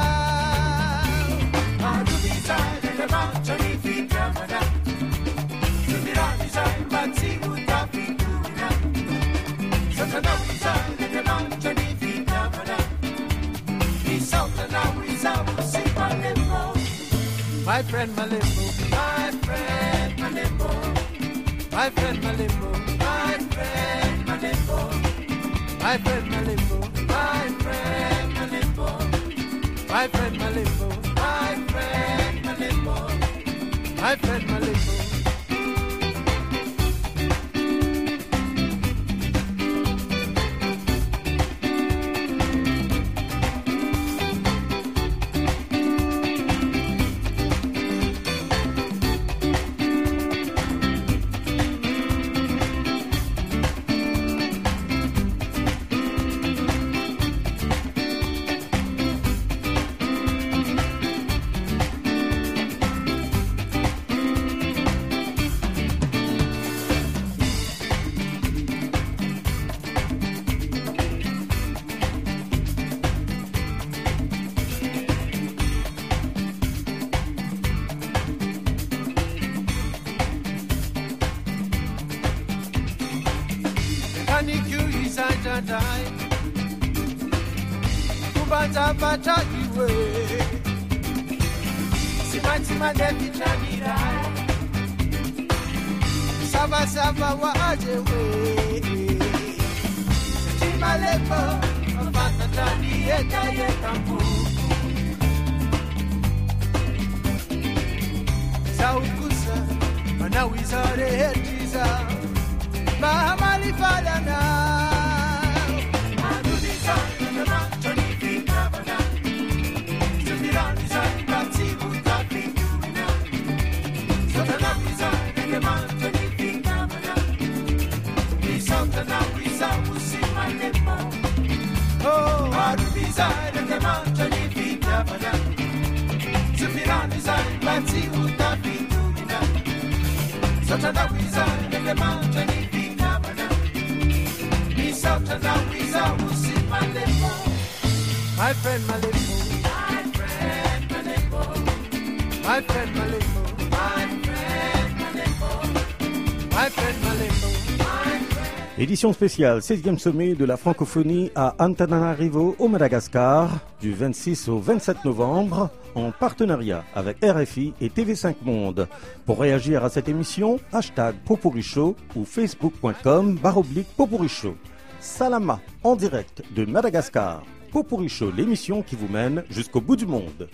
Adubiza Lelema Chanifi Kamana Subira Design Matsi Utafi Kuna My friend Malimbo, my friend Malimbo, my friend Malimbo, my friend Malimbo, my friend Malimbo, my friend Malimbo, my friend Malimbo, my friend Malimbo, my friend Malimbo. Kubanza iwe Simatima nevitanira Sava sava wa ajewe Sitima lepo Mafata tani yeta yeta mbu Saukusa Manawizare hetiza Mahamali falana Oh, Arubisa, the mountain, if you never done. Supiranisa, Bati, Utapituna. Satanawiza, the mountain, if you never done. Miss Satanawiza, who see my limbo. My friend Malimbo, my friend Malimbo, my friend Malimbo, my friend Malimbo, my friend Malimbo. Édition spéciale 16e sommet de la francophonie à Antananarivo au Madagascar du 26 au 27 novembre en partenariat avec RFI et TV5 Monde. Pour réagir à cette émission, hashtag Poporicho ou facebook.com/Poporicho. Salama en direct de Madagascar. Poporicho, l'émission qui vous mène jusqu'au bout du monde.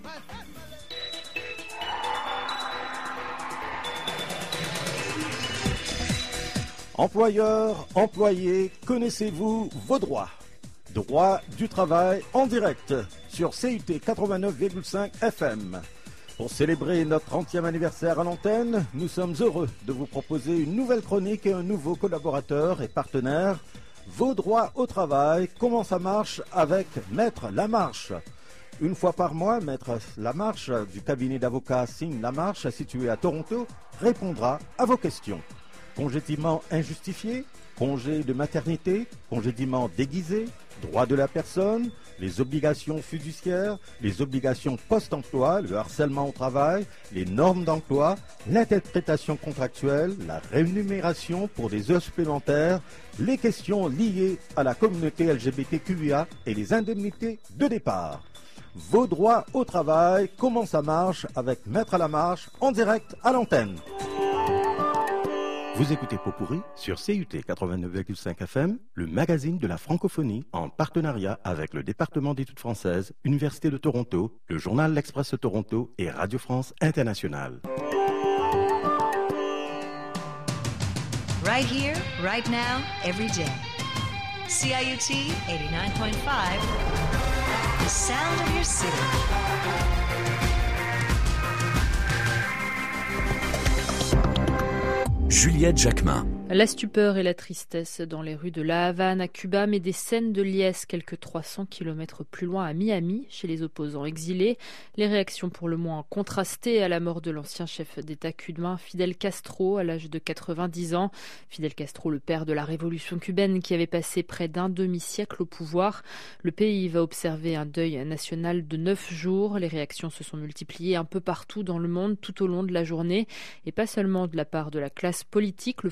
Employeurs, employés, connaissez-vous vos droits? Droit du travail en direct sur CUT 89,5 FM. Pour célébrer notre 30e anniversaire à l'antenne, nous sommes heureux de vous proposer une nouvelle chronique et un nouveau collaborateur et partenaire. Vos droits au travail, comment ça marche avec Maître Lamarche. Une fois par mois, Maître Lamarche du cabinet d'avocats Signe Lamarche, situé à Toronto, répondra à vos questions. Congédiement injustifié, congé de maternité, congédiement déguisé, droit de la personne, les obligations fiduciaires, les obligations post-emploi, le harcèlement au travail, les normes d'emploi, l'interprétation contractuelle, la rémunération pour des heures supplémentaires, les questions liées à la communauté LGBTQIA et les indemnités de départ. Vos droits au travail, comment ça marche avec Maître Lamarche en direct à l'antenne. Vous écoutez Popurri sur CUT 89,5 FM, le magazine de la francophonie en partenariat avec le département d'études françaises, Université de Toronto, le journal L'Express Toronto et Radio France Internationale. Right here, right now, every day. CIUT 89.5, the sound of your city. Juliette Jacquemin. La stupeur et la tristesse dans les rues de La Havane à Cuba, mais des scènes de liesse quelques 300 km plus loin à Miami, chez les opposants exilés. Les réactions pour le moins contrastées à la mort de l'ancien chef d'État cubain Fidel Castro à l'âge de 90 ans. Fidel Castro, le père de la révolution cubaine qui avait passé près d'un demi-siècle au pouvoir. Le pays va observer un deuil national de 9 jours. Les réactions se sont multipliées un peu partout dans le monde tout au long de la journée et pas seulement de la part de la classe politique. Le footballeur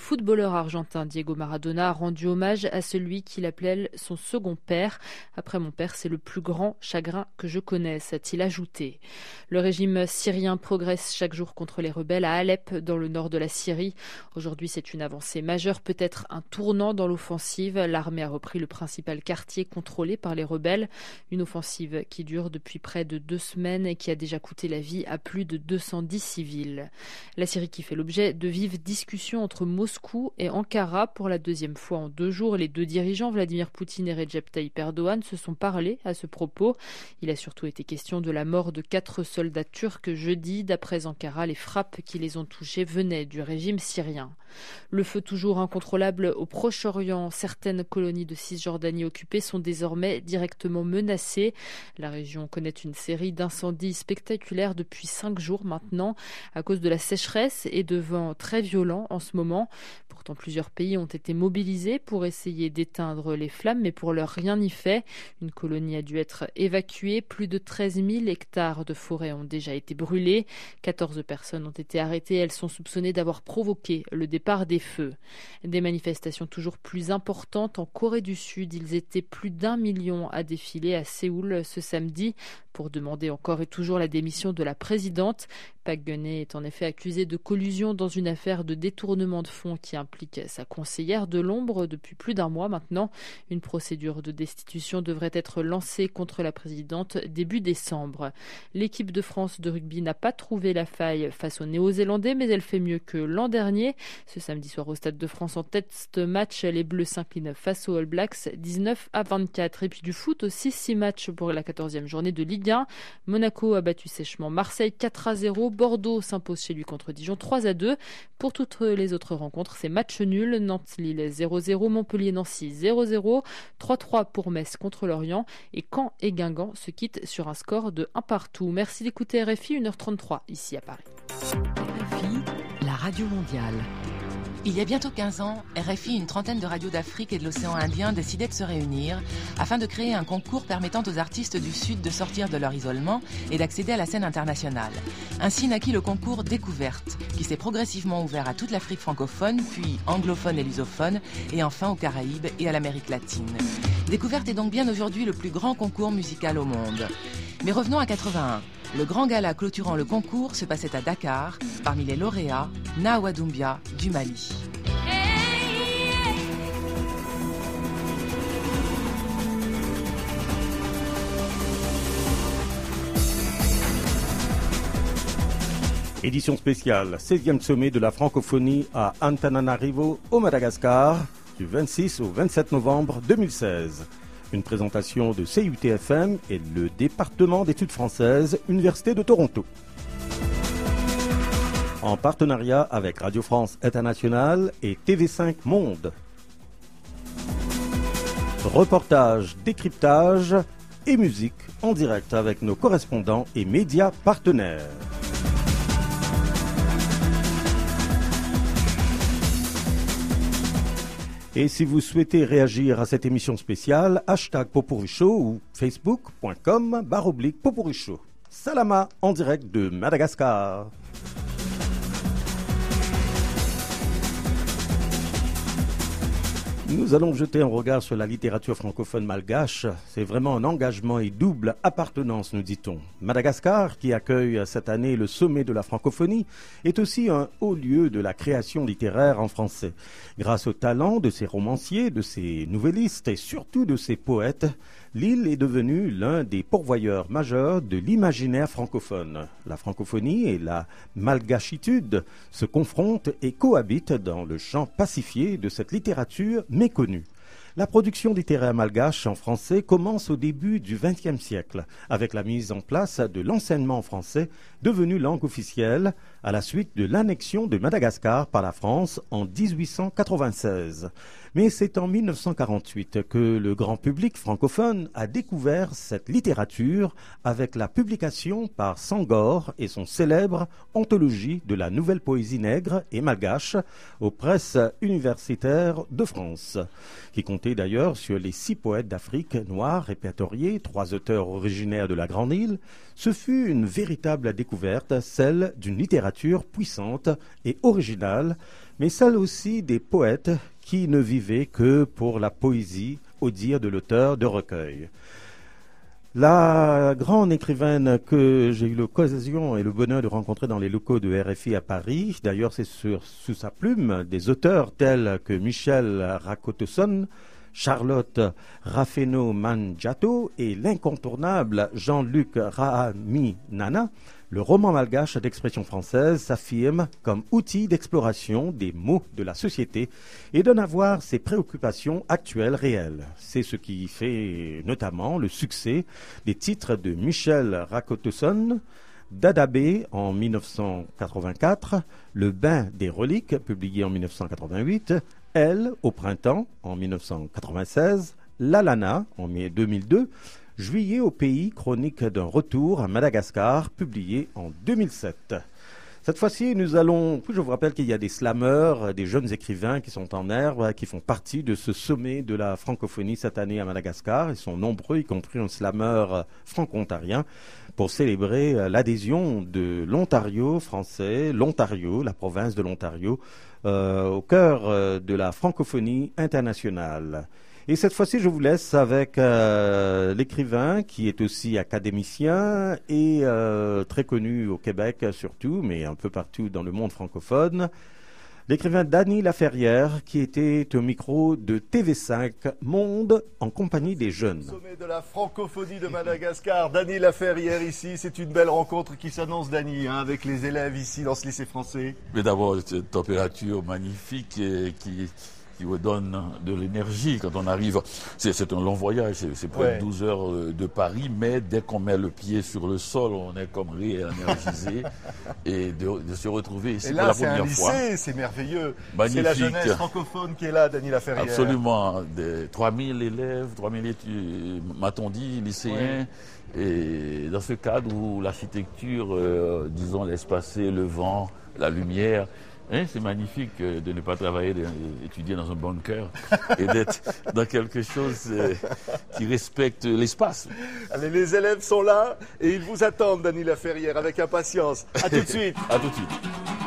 footballeur argentin Diego Maradona a rendu hommage à celui qu'il appelait son second père. Après mon père, c'est le plus grand chagrin que je connaisse, a-t-il ajouté. Le régime syrien progresse chaque jour contre les rebelles à Alep, dans le nord de la Syrie. Aujourd'hui, c'est une avancée majeure, peut-être un tournant dans l'offensive. L'armée a repris le principal quartier contrôlé par les rebelles. Une offensive qui dure depuis près de 2 semaines et qui a déjà coûté la vie à plus de 210 civils. La Syrie qui fait l'objet de vives discussions entre Moscou et Ankara pour la 2e fois en 2 jours. Les 2 dirigeants, Vladimir Poutine et Recep Tayyip Erdogan, se sont parlé à ce propos. Il a surtout été question de la mort de 4 soldats turcs jeudi. D'après Ankara, les frappes qui les ont touchés venaient du régime syrien. Le feu toujours incontrôlable au Proche-Orient. Certaines colonies de Cisjordanie occupées sont désormais directement menacées. La région connaît une série d'incendies spectaculaires depuis 5 jours maintenant à cause de la sécheresse et de vents très violents en ce moment. Pourtant, plusieurs pays ont été mobilisés pour essayer d'éteindre les flammes, mais pour l'heure, rien n'y fait. Une colonie a dû être évacuée. Plus de 13 000 hectares de forêt ont déjà été brûlés. 14 personnes ont été arrêtées. Elles sont soupçonnées d'avoir provoqué le départ des feux. Des manifestations toujours plus importantes en Corée du Sud. Ils étaient plus d'1 million à défiler à Séoul ce samedi pour demander encore et toujours la démission de la présidente. Park Geun-hye est en effet accusé de collusion dans une affaire de détournement de fonds qui implique sa conseillère de l'ombre depuis plus d'1 mois maintenant. Une procédure de destitution devrait être lancée contre la présidente début décembre. L'équipe de France de rugby n'a pas trouvé la faille face aux Néo-Zélandais, mais elle fait mieux que l'an dernier. Ce samedi soir au Stade de France en test match, les Bleus s'inclinent face aux All Blacks 19-24. Et puis du foot aussi, 6 matchs pour la 14e journée de Ligue 1. Monaco a battu sèchement Marseille 4-0. Bordeaux s'impose chez lui contre Dijon 3-2. Pour toutes les autres rencontres, c'est match nul. Nantes-Lille 0-0, Montpellier-Nancy 0-0, 3-3 pour Metz contre Lorient et Caen et Guingamp se quittent sur un score de 1-1. Merci d'écouter RFI, 1h33 ici à Paris. RFI, la radio mondiale. Il y a bientôt 15 ans, RFI et une trentaine de radios d'Afrique et de l'océan Indien décidaient de se réunir afin de créer un concours permettant aux artistes du Sud de sortir de leur isolement et d'accéder à la scène internationale. Ainsi naquit le concours Découverte, qui s'est progressivement ouvert à toute l'Afrique francophone, puis anglophone et lusophone, et enfin aux Caraïbes et à l'Amérique latine. Découverte est donc bien aujourd'hui le plus grand concours musical au monde. Mais revenons à 81. Le grand gala clôturant le concours se passait à Dakar, parmi les lauréats, Nawa Doumbia du Mali. Édition spéciale, 16e sommet de la francophonie à Antananarivo, au Madagascar, du 26 au 27 novembre 2016. Une présentation de CUT-FM et le département d'études françaises, Université de Toronto. En partenariat avec Radio France Internationale et TV5 Monde. Reportage, décryptage et musique en direct avec nos correspondants et médias partenaires. Et si vous souhaitez réagir à cette émission spéciale, hashtag Popurrichaud ou facebook.com/Popurrichaud. Salama en direct de Madagascar. Nous allons jeter un regard sur la littérature francophone malgache. C'est vraiment un engagement et double appartenance, nous dit-on. Madagascar, qui accueille cette année le sommet de la francophonie, est aussi un haut lieu de la création littéraire en français. Grâce au talent de ses romanciers, de ses nouvellistes et surtout de ses poètes, l'île est devenue l'un des pourvoyeurs majeurs de l'imaginaire francophone. La francophonie et la malgachitude se confrontent et cohabitent dans le champ pacifié de cette littérature méconnue. La production littéraire malgache en français commence au début du XXe siècle, avec la mise en place de l'enseignement français, devenu langue officielle, à la suite de l'annexion de Madagascar par la France en 1896. Mais c'est en 1948 que le grand public francophone a découvert cette littérature avec la publication par Senghor et son célèbre anthologie de la nouvelle poésie nègre et malgache aux presses universitaires de France, qui comptait porté d'ailleurs sur les 6 poètes d'Afrique noire répertoriés, 3 auteurs originaires de la Grande Île. Ce fut une véritable découverte, celle d'une littérature puissante et originale, mais celle aussi des poètes qui ne vivaient que pour la poésie, au dire de l'auteur de recueil. La grande écrivaine que j'ai eu l'occasion et le bonheur de rencontrer dans les locaux de RFI à Paris, d'ailleurs c'est sous sa plume, des auteurs tels que Michel Rakotosson, Charlotte Raffaino-Mangiato et l'incontournable Jean-Luc Rahaminana, le roman malgache d'expression française s'affirme comme outil d'exploration des mots de la société et donne à voir ses préoccupations actuelles réelles. C'est ce qui fait notamment le succès des titres de Michel Rakotosson, Dadabé en 1984, Le bain des reliques publié en 1988, Elle au printemps en 1996, Lalana en 2002, Juillet au pays, chronique d'un retour à Madagascar, publié en 2007. Cette fois-ci, je vous rappelle qu'il y a des slameurs, des jeunes écrivains qui sont en herbe, qui font partie de ce sommet de la francophonie cette année à Madagascar. Ils sont nombreux, y compris un slameur franco-ontarien, pour célébrer l'adhésion de l'Ontario français, l'Ontario, la province de l'Ontario, au cœur de la francophonie internationale. Et cette fois-ci, je vous laisse avec l'écrivain qui est aussi académicien et très connu au Québec surtout, mais un peu partout dans le monde francophone. L'écrivain Dany Laferrière qui était au micro de TV5 Monde en compagnie des jeunes. Sommet de la francophonie de Madagascar, Dany Laferrière ici. C'est une belle rencontre qui s'annonce, Dany, avec les élèves ici dans ce lycée français. Mais d'abord, c'est une température magnifique qui vous donne de l'énergie quand on arrive. C'est un long voyage, c'est près de 12 heures de Paris, mais dès qu'on met le pied sur le sol, on est comme réénergisé et de se retrouver ici pour la première fois. Et là, c'est un lycée, c'est merveilleux. Magnifique. C'est la jeunesse francophone qui est là, Dany Laferrière. Absolument. 3000 élèves, 3000 m'a-t-on dit, lycéens. Ouais. Et dans ce cadre où l'architecture, disons, laisse passer le vent, la lumière, c'est magnifique de ne pas travailler, d'étudier dans un bunker et d'être dans quelque chose qui respecte l'espace. Allez, les élèves sont là et ils vous attendent, Dany Laferrière, avec impatience. À tout de suite. À tout de suite.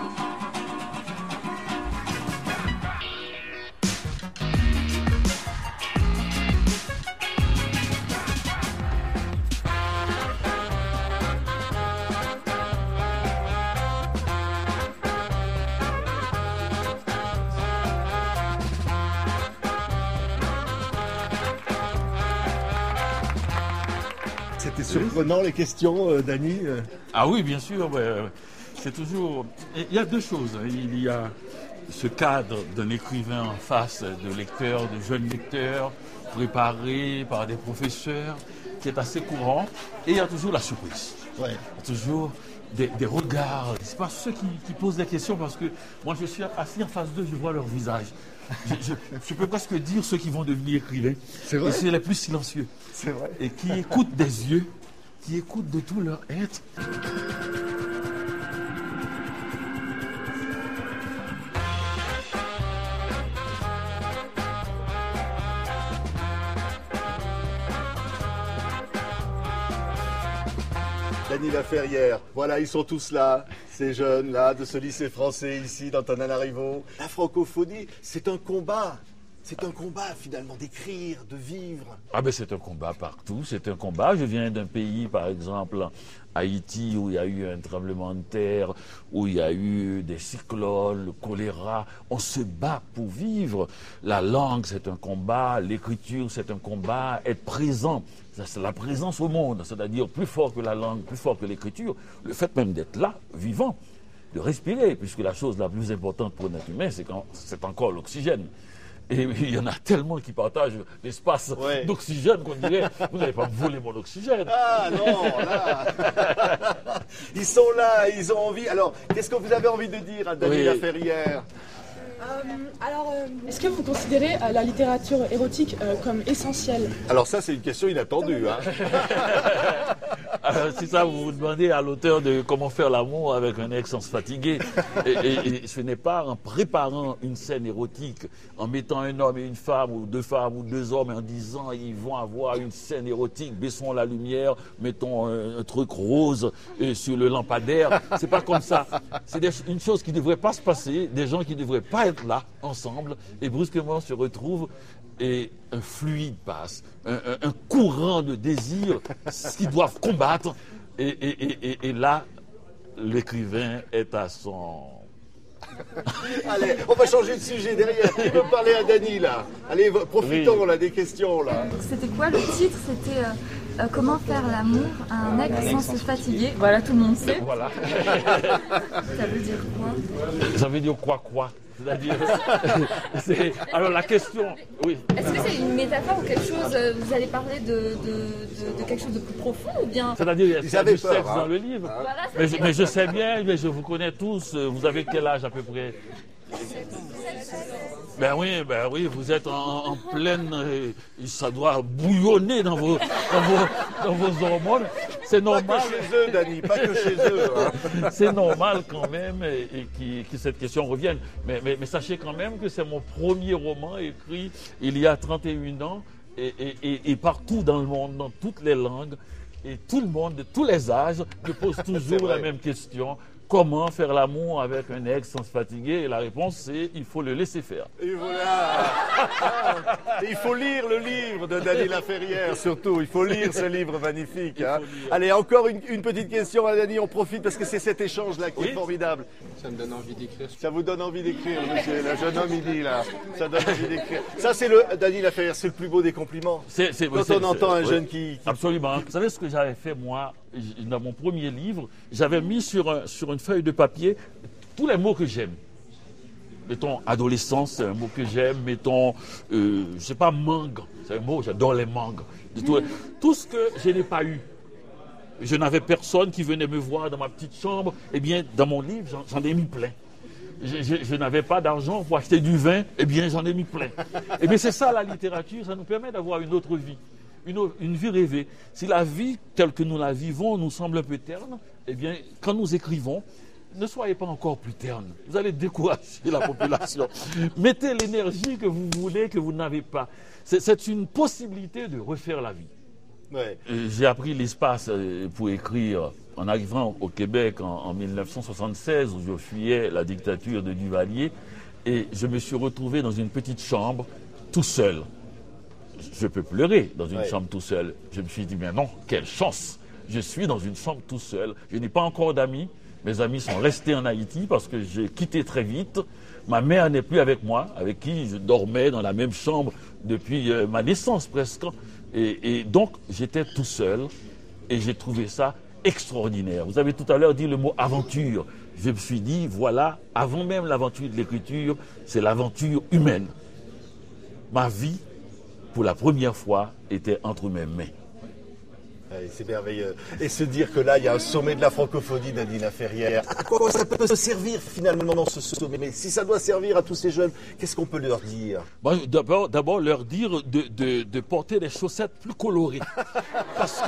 C'était surprenant les questions, Dany. Ah oui, bien sûr. C'est toujours. Il y a deux choses. Il y a ce cadre d'un écrivain en face de lecteurs, de jeunes lecteurs, préparés par des professeurs, qui est assez courant. Et il y a toujours la surprise. Ouais. Il y a toujours des regards. C'est pas ceux qui posent des questions parce que moi je suis assis en face d'eux, je vois leur visage. Je peux presque dire ceux qui vont devenir écrivains. C'est vrai. Et c'est les plus silencieux. C'est vrai. Et qui écoutent des yeux, qui écoutent de tout leur être. Dany Laferrière, voilà, ils sont tous là, ces jeunes-là, de ce lycée français ici, d'Antananarivo. La francophonie, c'est un combat. C'est un combat, finalement, d'écrire, de vivre. Ah ben c'est un combat partout, c'est un combat. Je viens d'un pays, par exemple, Haïti, où il y a eu un tremblement de terre, où il y a eu des cyclones, le choléra. On se bat pour vivre. La langue, c'est un combat. L'écriture, c'est un combat. Être présent, c'est la présence au monde. C'est-à-dire plus fort que la langue, plus fort que l'écriture. Le fait même d'être là, vivant, de respirer, puisque la chose la plus importante pour un être humain, c'est encore l'oxygène. Et il y en a tellement qui partagent l'espace d'oxygène qu'on dirait, vous n'avez pas volé mon oxygène. Ah non, là. Ils sont là, ils ont envie. Alors, qu'est-ce que vous avez envie de dire à Dany Laferrière ? Est-ce que vous considérez la littérature érotique comme essentielle ? Alors ça, c'est une question inattendue. Hein. Alors, si ça, vous vous demandez à l'auteur de comment faire l'amour avec un ex sans se fatiguer. Et ce n'est pas en préparant une scène érotique, en mettant un homme et une femme, ou deux hommes, et en disant ils vont avoir une scène érotique, baissons la lumière, mettons un truc rose sur le lampadaire. C'est pas comme ça. C'est une chose qui ne devrait pas se passer, des gens qui ne devraient pas être là, ensemble, et brusquement se retrouvent. Et un fluide passe, un courant de désir qu'ils doivent combattre. Et là, l'écrivain est à son... Allez, on va changer de sujet derrière. Qui veut parler à Dany, là? Allez, profitons, là, des questions, là. C'était quoi le titre? C'était comment faire l'amour à un ex sans se fatiguer. Voilà, tout le monde sait. Voilà. Ça veut dire quoi? Ça veut dire quoi? C'est-à-dire, alors la question, oui. Est-ce que c'est une métaphore ou quelque chose, vous allez parler de quelque chose de plus profond ou bien? C'est-à-dire, il y a du sexe dans le livre. Voilà, mais je sais bien, mais je vous connais tous, vous avez quel âge à peu près? Ben oui, vous êtes en pleine... ça doit bouillonner dans vos hormones. C'est normal. Pas que chez eux, Dany, pas que chez eux. Hein. C'est normal quand même que cette question revienne. Mais sachez quand même que c'est mon premier roman écrit il y a 31 ans et partout dans le monde, dans toutes les langues. Et tout le monde, de tous les âges, me pose toujours la même question. Comment faire l'amour avec un ex sans se fatiguer? Et la réponse, c'est il faut le laisser faire. Et voilà. Il faut lire le livre de Dany Laferrière, surtout. Il faut lire ce livre magnifique. Hein. Allez, encore une petite question à Dany. On profite parce que c'est cet échange-là qui est formidable. Ça me donne envie d'écrire. Ça vous donne envie d'écrire, monsieur. Le jeune homme, il dit là. Ça donne envie d'écrire. Ça, c'est Dany Laferrière, c'est le plus beau des compliments. Quand on entend un jeune qui... Absolument. Vous savez ce que j'avais fait, moi, dans mon premier livre? J'avais mis sur une feuille de papier tous les mots que j'aime. Mettons adolescence, c'est un mot que j'aime. Mettons, je sais pas, mangue, c'est un mot, j'adore les mangues. Tout ce que je n'ai pas eu. Je n'avais personne qui venait me voir dans ma petite chambre. Eh bien, dans mon livre, j'en ai mis plein. Je n'avais pas d'argent pour acheter du vin. Eh bien, j'en ai mis plein. Eh bien, c'est ça la littérature, ça nous permet d'avoir une autre vie. Une vie rêvée. Si la vie telle que nous la vivons nous semble un peu terne, eh bien, quand nous écrivons, ne soyez pas encore plus terne. Vous allez décourager la population. Mettez l'énergie que vous voulez, que vous n'avez pas. C'est une possibilité de refaire la vie. Ouais. J'ai appris l'espace pour écrire en arrivant au Québec en 1976, où je fuyais la dictature de Duvalier, et je me suis retrouvé dans une petite chambre, tout seul. Je peux pleurer dans une chambre tout seul. Je me suis dit, mais non, quelle chance! Je suis dans une chambre tout seul. Je n'ai pas encore d'amis. Mes amis sont restés en Haïti parce que j'ai quitté très vite. Ma mère n'est plus avec moi, avec qui je dormais dans la même chambre depuis ma naissance presque. Et donc, j'étais tout seul et j'ai trouvé ça extraordinaire. Vous avez tout à l'heure dit le mot aventure. Je me suis dit, voilà, avant même l'aventure de l'écriture, c'est l'aventure humaine. Ma vie, pour la première fois, était entre mes mains. C'est merveilleux. Et se dire que là, il y a un sommet de la francophonie, Dany Laferrière. À quoi ça peut servir finalement dans ce sommet? Mais si ça doit servir à tous ces jeunes, qu'est-ce qu'on peut leur dire? Bon, d'abord leur dire de porter des chaussettes plus colorées. Parce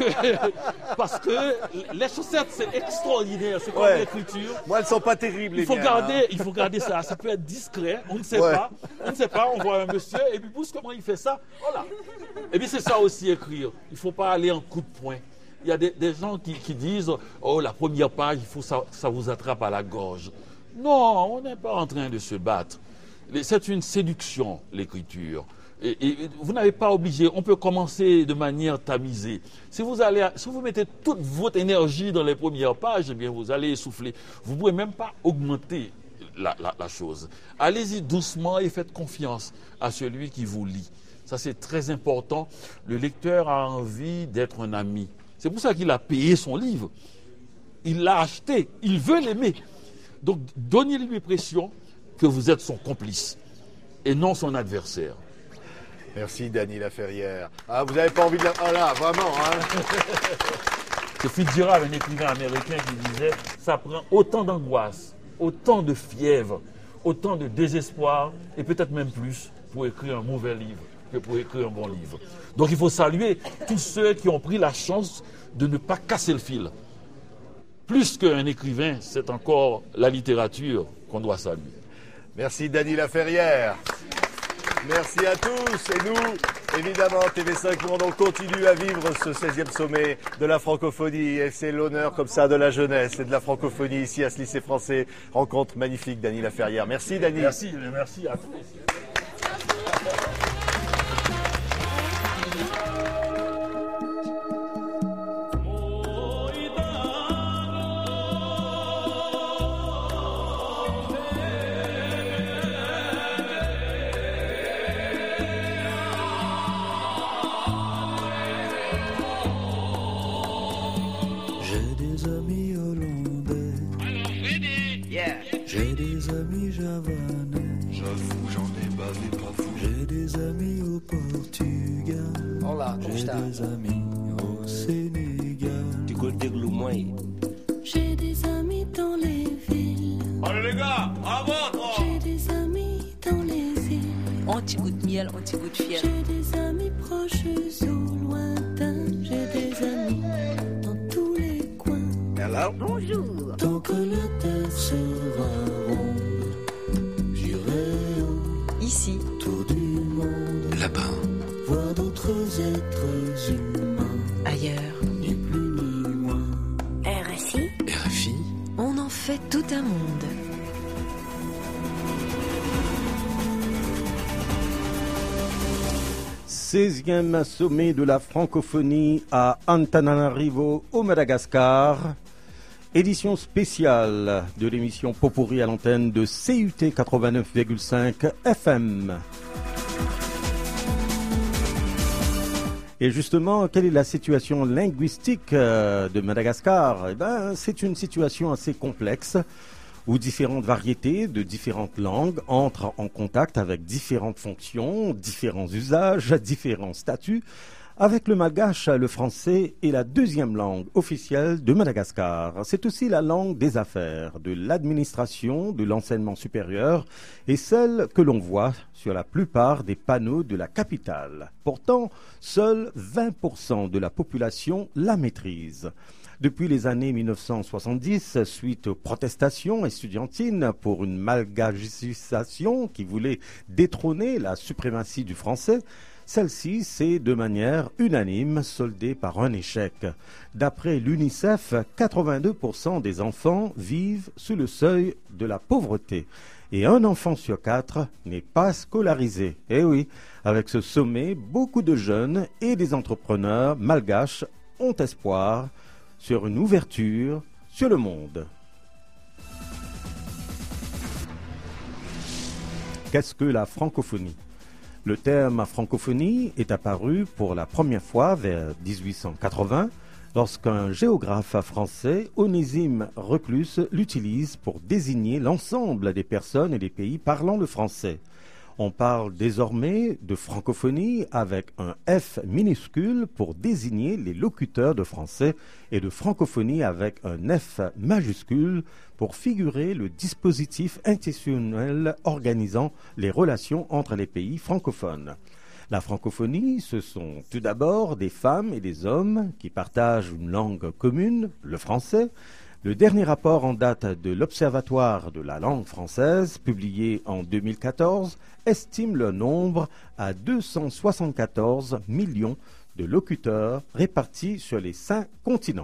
que les chaussettes, c'est extraordinaire. C'est comme l'écriture. Moi, elles ne sont pas terribles. Il faut garder ça. Ça peut être discret. On ne sait pas. On ne sait pas. On voit un monsieur et puis comment il fait ça. Voilà. Et puis c'est ça aussi écrire. Il ne faut pas aller en coup de poing. Il y a des gens qui disent « Oh, la première page, il faut ça vous attrape à la gorge. » Non, on n'est pas en train de se battre. C'est une séduction, l'écriture. Et vous n'avez pas obligé. On peut commencer de manière tamisée. Si vous mettez toute votre énergie dans les premières pages, eh bien, vous allez essouffler. Vous ne pouvez même pas augmenter la chose. Allez-y doucement et faites confiance à celui qui vous lit. Ça, c'est très important. Le lecteur a envie d'être un ami. C'est pour ça qu'il a payé son livre. Il l'a acheté. Il veut l'aimer. Donc, donnez-lui l'impression que vous êtes son complice et non son adversaire. Merci, Dany Laferrière. Ah, vous n'avez pas envie de la... Ah là, vraiment, hein. C'est Fitzgerald, un écrivain américain, qui disait « Ça prend autant d'angoisse, autant de fièvre, autant de désespoir, et peut-être même plus, pour écrire un mauvais livre que pour écrire un bon livre. Donc il faut saluer tous ceux qui ont pris la chance de ne pas casser le fil. Plus qu'un écrivain, c'est encore la littérature qu'on doit saluer. Merci Dany Laferrière. Merci à tous. Et nous, évidemment, TV5 Monde, on continue à vivre ce 16e sommet de la francophonie. Et c'est l'honneur comme ça de la jeunesse et de la francophonie ici à ce lycée français. Rencontre magnifique, Dany Laferrière. Merci Dany. Merci à tous. J'ai des amis javanais. J'avoue, j'en ai bavé pas fou. J'ai des amis au Portugal. Olá, como J'ai está? des amis au Sénégal. Du côté de Loumoy. J'ai des amis dans les villes. Allez les gars, à votre! J'ai des amis dans les îles. Anti-goût de miel, anti-goût de fiel. J'ai des amis proches ou lointains. J'ai des amis dans tous les coins. Hello? Bonjour. Tant que la terre sera ronde, j'irai ici, autour du monde. Là-bas, voir d'autres êtres humains. ailleurs, Ni plus ni moins. RFI, on en fait tout un monde. « 16e sommet de la francophonie à Antananarivo au Madagascar. Édition spéciale de l'émission Pot-Pourri à l'antenne de CUT 89,5 FM. Et justement, quelle est la situation linguistique de Madagascar? Eh ben, c'est une situation assez complexe où différentes variétés de différentes langues entrent en contact avec différentes fonctions, différents usages, différents statuts. Avec le malgache, le français est la deuxième langue officielle de Madagascar. C'est aussi la langue des affaires, de l'administration, de l'enseignement supérieur et celle que l'on voit sur la plupart des panneaux de la capitale. Pourtant, seuls 20% de la population la maîtrise. Depuis les années 1970, suite aux protestations estudiantines pour une malgacisation qui voulait détrôner la suprématie du français, celle-ci s'est de manière unanime soldée par un échec. D'après l'UNICEF, 82% des enfants vivent sous le seuil de la pauvreté. Et un enfant sur 4 n'est pas scolarisé. Eh oui, avec ce sommet, beaucoup de jeunes et des entrepreneurs malgaches ont espoir sur une ouverture sur le monde. Qu'est-ce que la francophonie ? Le terme francophonie est apparu pour la première fois vers 1880 lorsqu'un géographe français, Onésime Reclus, l'utilise pour désigner l'ensemble des personnes et des pays parlant le français. On parle désormais de francophonie avec un F minuscule pour désigner les locuteurs de français et de francophonie avec un F majuscule pour figurer le dispositif institutionnel organisant les relations entre les pays francophones. La francophonie, ce sont tout d'abord des femmes et des hommes qui partagent une langue commune, le français. Le dernier rapport en date de l'Observatoire de la langue française, publié en 2014, estime le nombre à 274 millions de locuteurs répartis sur les 5 continents.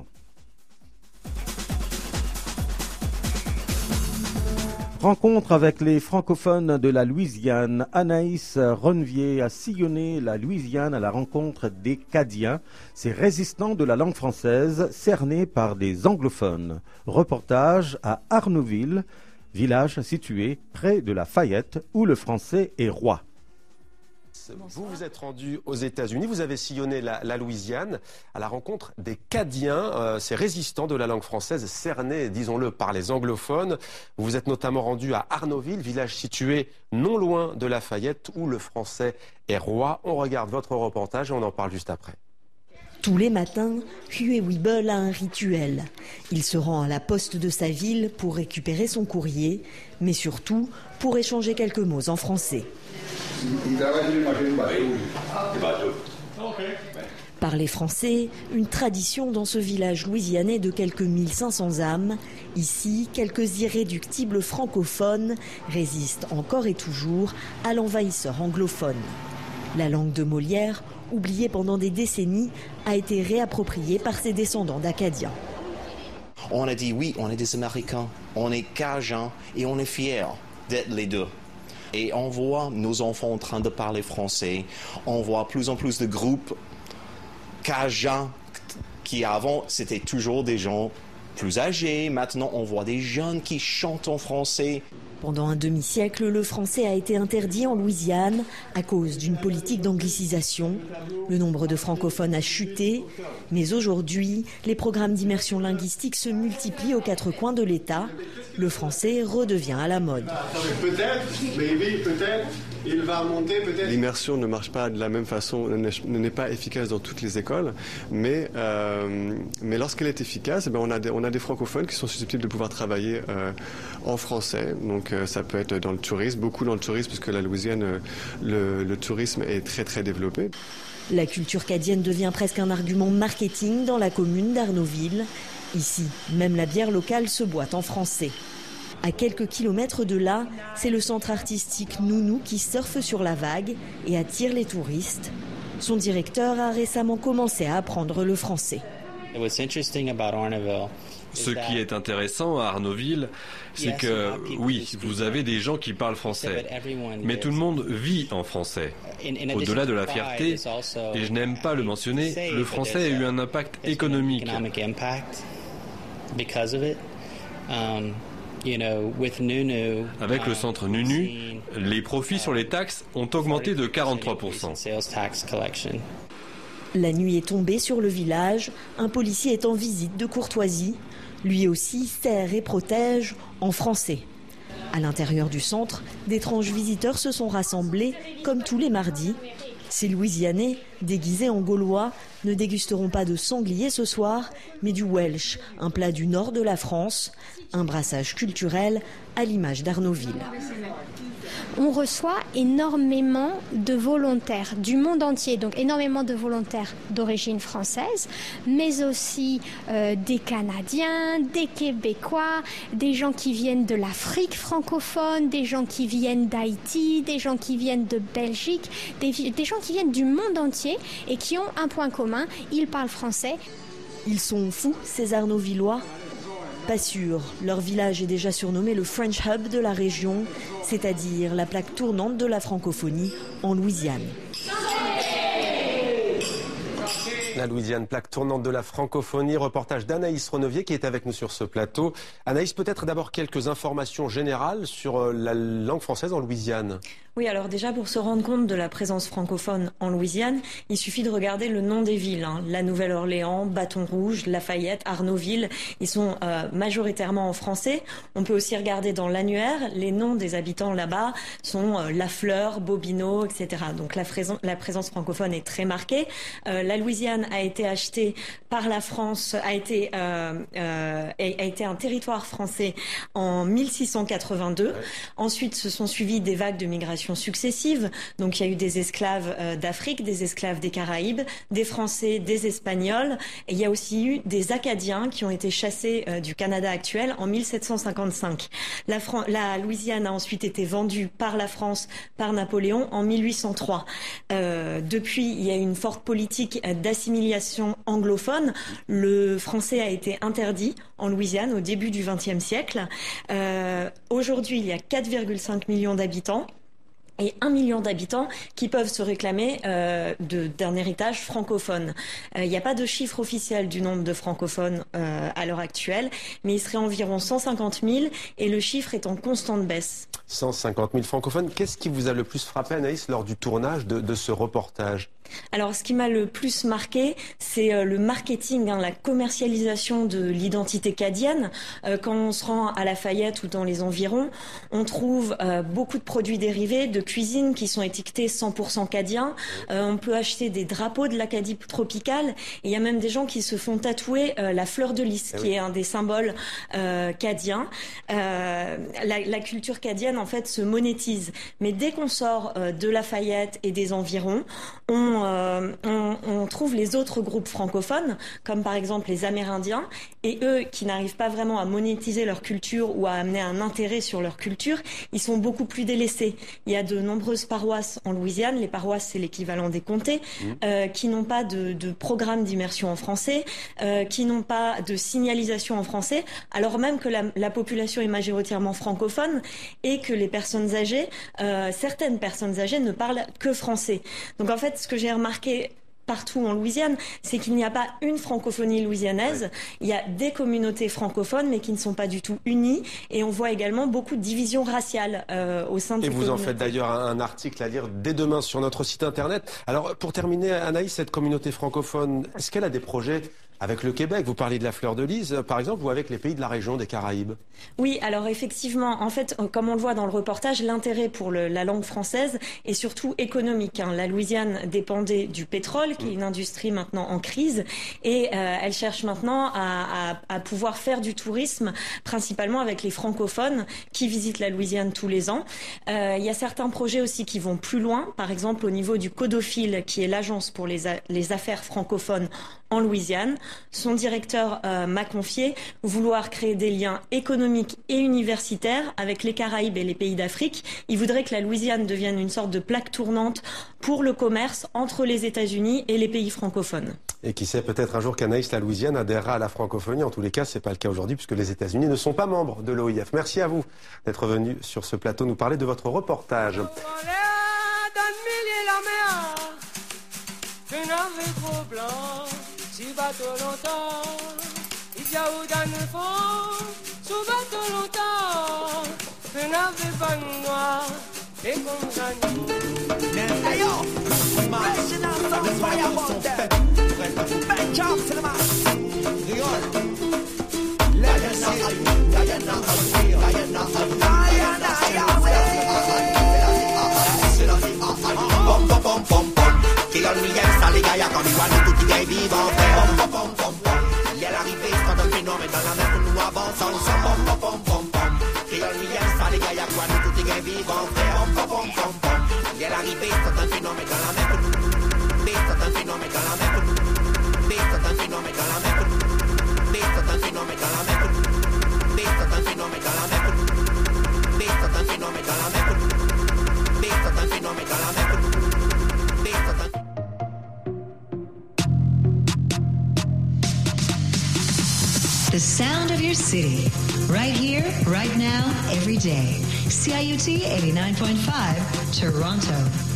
Rencontre avec les francophones de la Louisiane. Anaïs Rennevier a sillonné la Louisiane à la rencontre des Cadiens, ces résistants de la langue française cernés par des anglophones. Reportage à Arnaudville, village situé près de la Fayette où le français est roi. Vous vous êtes rendu aux États-Unis, vous avez sillonné la Louisiane à la rencontre des Cadiens, ces résistants de la langue française cernés, disons-le, par les anglophones. Vous vous êtes notamment rendu à Arnaudville, village situé non loin de la Fayette où le français est roi. On regarde votre reportage et on en parle juste après. Tous les matins, Huey Weeble a un rituel. Il se rend à la poste de sa ville pour récupérer son courrier, mais surtout pour échanger quelques mots en français. Parler français, une tradition dans ce village louisianais de quelques 1500 âmes. Ici, quelques irréductibles francophones résistent encore et toujours à l'envahisseur anglophone. La langue de Molière, oubliée pendant des décennies, a été réappropriée par ses descendants d'Acadiens. On a dit oui, on est des Américains, on est Cajuns et on est fiers d'être les deux. Et on voit nos enfants en train de parler français, on voit plus en plus de groupes Cajuns qui avant c'était toujours des gens plus âgés, maintenant on voit des jeunes qui chantent en français. Pendant un demi-siècle, le français a été interdit en Louisiane à cause d'une politique d'anglicisation. Le nombre de francophones a chuté, mais aujourd'hui, les programmes d'immersion linguistique se multiplient aux quatre coins de l'État. Le français redevient à la mode. Peut-être, maybe, peut-être, il va monter, peut-être. L'immersion ne marche pas de la même façon, n'est pas efficace dans toutes les écoles, mais lorsqu'elle est efficace, on a des francophones qui sont susceptibles de pouvoir travailler en français. Donc ça peut être dans le tourisme, beaucoup dans le tourisme, parce que la Louisiane, le tourisme est très très développé. La culture cadienne devient presque un argument marketing dans la commune d'Arnaudville. Ici, même la bière locale se boit en français. À quelques kilomètres de là, c'est le centre artistique Nounou qui surfe sur la vague et attire les touristes. Son directeur a récemment commencé à apprendre le français. Ce qui est intéressant à Arnaudville, c'est que, oui, vous avez des gens qui parlent français, mais tout le monde vit en français. Au-delà de la fierté, et je n'aime pas le mentionner, le français a eu un impact économique. Avec le centre Nunu, les profits sur les taxes ont augmenté de 43%. La nuit est tombée sur le village, un policier est en visite de courtoisie. Lui aussi sert et protège en français. À l'intérieur du centre, d'étranges visiteurs se sont rassemblés comme tous les mardis. Ces Louisianais, déguisés en Gaulois, ne dégusteront pas de sanglier ce soir, mais du Welsh, un plat du nord de la France, un brassage culturel à l'image d'Arnaudville. On reçoit énormément de volontaires du monde entier, donc énormément de volontaires d'origine française, mais aussi des Canadiens, des Québécois, des gens qui viennent de l'Afrique francophone, des gens qui viennent d'Haïti, des gens qui viennent de Belgique, des gens qui viennent du monde entier et qui ont un point commun, ils parlent français. Ils sont fous, ces Arnaudvillois ? Pas sûr, leur village est déjà surnommé le French Hub de la région, c'est-à-dire la plaque tournante de la francophonie en Louisiane. La Louisiane, plaque tournante de la francophonie, reportage d'Anaïs Renevier qui est avec nous sur ce plateau. Anaïs, peut-être d'abord quelques informations générales sur la langue française en Louisiane. Oui, alors déjà pour se rendre compte de la présence francophone en Louisiane, il suffit de regarder le nom des villes. La Nouvelle-Orléans, Bâton Rouge, Lafayette, Arnaudville, ils sont majoritairement en français. On peut aussi regarder dans l'annuaire, les noms des habitants là-bas sont Lafleur, Bobino, etc. Donc la présence francophone est très marquée. La Louisiane a été achetée par la France, a été un territoire français en 1682. Ensuite, se sont suivies des vagues de migration successives. Donc il y a eu des esclaves d'Afrique, des esclaves des Caraïbes, des Français, des Espagnols. Et il y a aussi eu des Acadiens qui ont été chassés du Canada actuel en 1755. La Louisiane a ensuite été vendue par la France, par Napoléon en 1803. Depuis, il y a eu une forte politique d'assimilation anglophone. Le français a été interdit en Louisiane au début du XXe siècle. Aujourd'hui, il y a 4,5 millions d'habitants. Et 1 million d'habitants qui peuvent se réclamer d'un héritage francophone. Il n'y a pas de chiffre officiel du nombre de francophones à l'heure actuelle, mais il serait environ 150 000 et le chiffre est en constante baisse. 150 000 francophones. Qu'est-ce qui vous a le plus frappé, Anaïs, lors du tournage de ce reportage ? Alors, ce qui m'a le plus marqué, c'est le marketing, la commercialisation de l'identité cadienne. Quand on se rend à Lafayette ou dans les environs, on trouve beaucoup de produits dérivés de cuisine qui sont étiquetés 100% cadiens. On peut acheter des drapeaux de l'Acadie tropicale. Et il y a même des gens qui se font tatouer la fleur de lys, qui est un des symboles cadiens. La culture cadienne, en fait, se monétise. Mais dès qu'on sort de Lafayette et des environs, on trouve les autres groupes francophones, comme par exemple les Amérindiens, et eux qui n'arrivent pas vraiment à monétiser leur culture ou à amener un intérêt sur leur culture, ils sont beaucoup plus délaissés. Il y a de nombreuses paroisses en Louisiane, les paroisses c'est l'équivalent des comtés, qui n'ont pas de programme d'immersion en français, qui n'ont pas de signalisation en français, alors même que la population est majoritairement francophone et que les personnes âgées, certaines personnes âgées ne parlent que français. Donc en fait, ce que j'ai remarqué partout en Louisiane, c'est qu'il n'y a pas une francophonie louisianaise. Il y a des communautés francophones, mais qui ne sont pas du tout unies. Et on voit également beaucoup de divisions raciales au sein de ces communautés. Et vous en faites d'ailleurs un article à lire dès demain sur notre site internet. Alors, pour terminer, Anaïs, cette communauté francophone, est-ce qu'elle a des projets avec le Québec? Vous parlez de la fleur de lys, par exemple, ou avec les pays de la région des Caraïbes? Oui, alors effectivement, en fait, comme on le voit dans le reportage, l'intérêt pour la langue française est surtout économique. La Louisiane dépendait du pétrole, qui est une industrie maintenant en crise, et elle cherche maintenant à pouvoir faire du tourisme, principalement avec les francophones qui visitent la Louisiane tous les ans. Il y a certains projets aussi qui vont plus loin, par exemple au niveau du Codophile, qui est l'agence pour les affaires francophones en Louisiane. Son directeur m'a confié vouloir créer des liens économiques et universitaires avec les Caraïbes et les pays d'Afrique. Il voudrait que la Louisiane devienne une sorte de plaque tournante pour le commerce entre les États-Unis et les pays francophones. Et qui sait, peut-être un jour qu'Anaïs, la Louisiane, adhérera à la francophonie. En tous les cas, ce n'est pas le cas aujourd'hui puisque les États-Unis ne sont pas membres de l'OIF. Merci à vous d'être venu sur ce plateau nous parler de votre reportage. Si bateau longtemps, il y a où dans le fond, sous bateau longtemps, je n'avais pas de noir, et comme ça nous. D'ailleurs, maintenant, sans soyez montagne, ben job, c'est le match. Rigole. Il y a l'arrivée, c'est un phénomène dans la mer que nous avançons ensemble. Ça les gars, y'a quoi, nous tout est vivant, frère. Il y a l'arrivée, c'est un phénomène dans la mer que nous. C'est un phénomène dans la mer que nous. C'est un phénomène dans la mer que nous. C'est un phénomène dans la mer que nous. C'est un phénomène dans la mer que nous. C'est un phénomène dans la mer que nous. C'est un phénomène dans la mer que nous. The sound of your city, right here, right now, every day. CIUT 89.5, Toronto.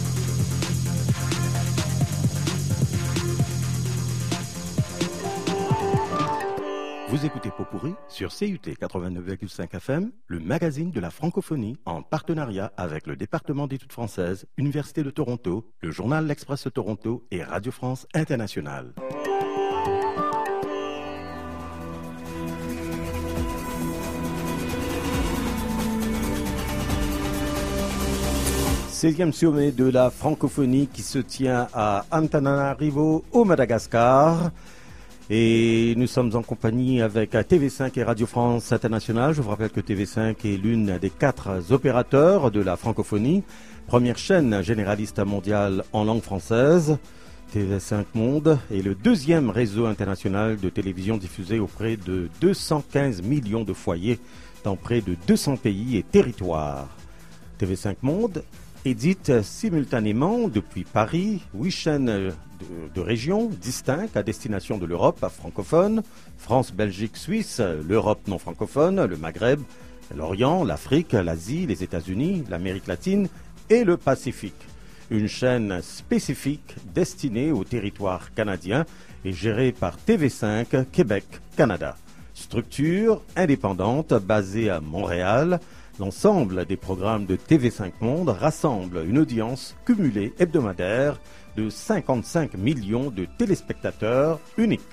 Vous écoutez Popurri sur CUT 89,5 FM, le magazine de la francophonie, en partenariat avec le département d'études françaises, Université de Toronto, le journal L'Express Toronto et Radio France Internationale. « 16e sommet de la francophonie qui se tient à Antananarivo, au Madagascar. Et nous sommes en compagnie avec TV5 et Radio France Internationale. Je vous rappelle que TV5 est l'une des 4 opérateurs de la francophonie, première chaîne généraliste mondiale en langue française. TV5 Monde est le 2e réseau international de télévision diffusé auprès de 215 millions de foyers dans près de 200 pays et territoires. TV5 Monde édite simultanément depuis Paris 8 chaînes de régions distinctes à destination de l'Europe francophone, France, Belgique, Suisse, l'Europe non francophone, le Maghreb, l'Orient, l'Afrique, l'Asie, les États-Unis, l'Amérique latine et le Pacifique. Une chaîne spécifique destinée au territoire canadien et gérée par TV5 Québec, Canada. Structure indépendante basée à Montréal, L'ensemble des programmes de TV5 Monde rassemble une audience cumulée hebdomadaire de 55 millions de téléspectateurs uniques.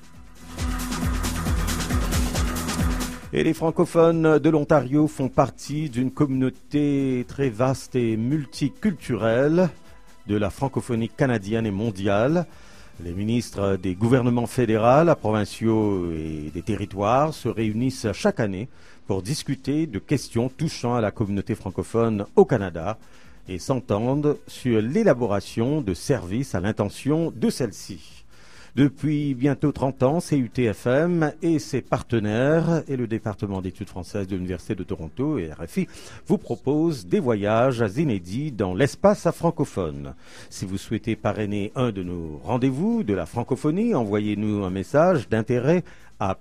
Et les francophones de l'Ontario font partie d'une communauté très vaste et multiculturelle de la francophonie canadienne et mondiale. Les ministres des gouvernements fédéraux, provinciaux et des territoires se réunissent chaque année pour discuter de questions touchant à la communauté francophone au Canada et s'entendent sur l'élaboration de services à l'intention de celle-ci. Depuis bientôt 30 ans, CUT-FM et ses partenaires et le département d'études françaises de l'Université de Toronto et RFI vous proposent des voyages inédits dans l'espace francophone. Si vous souhaitez parrainer un de nos rendez-vous de la francophonie, envoyez-nous un message d'intérêt à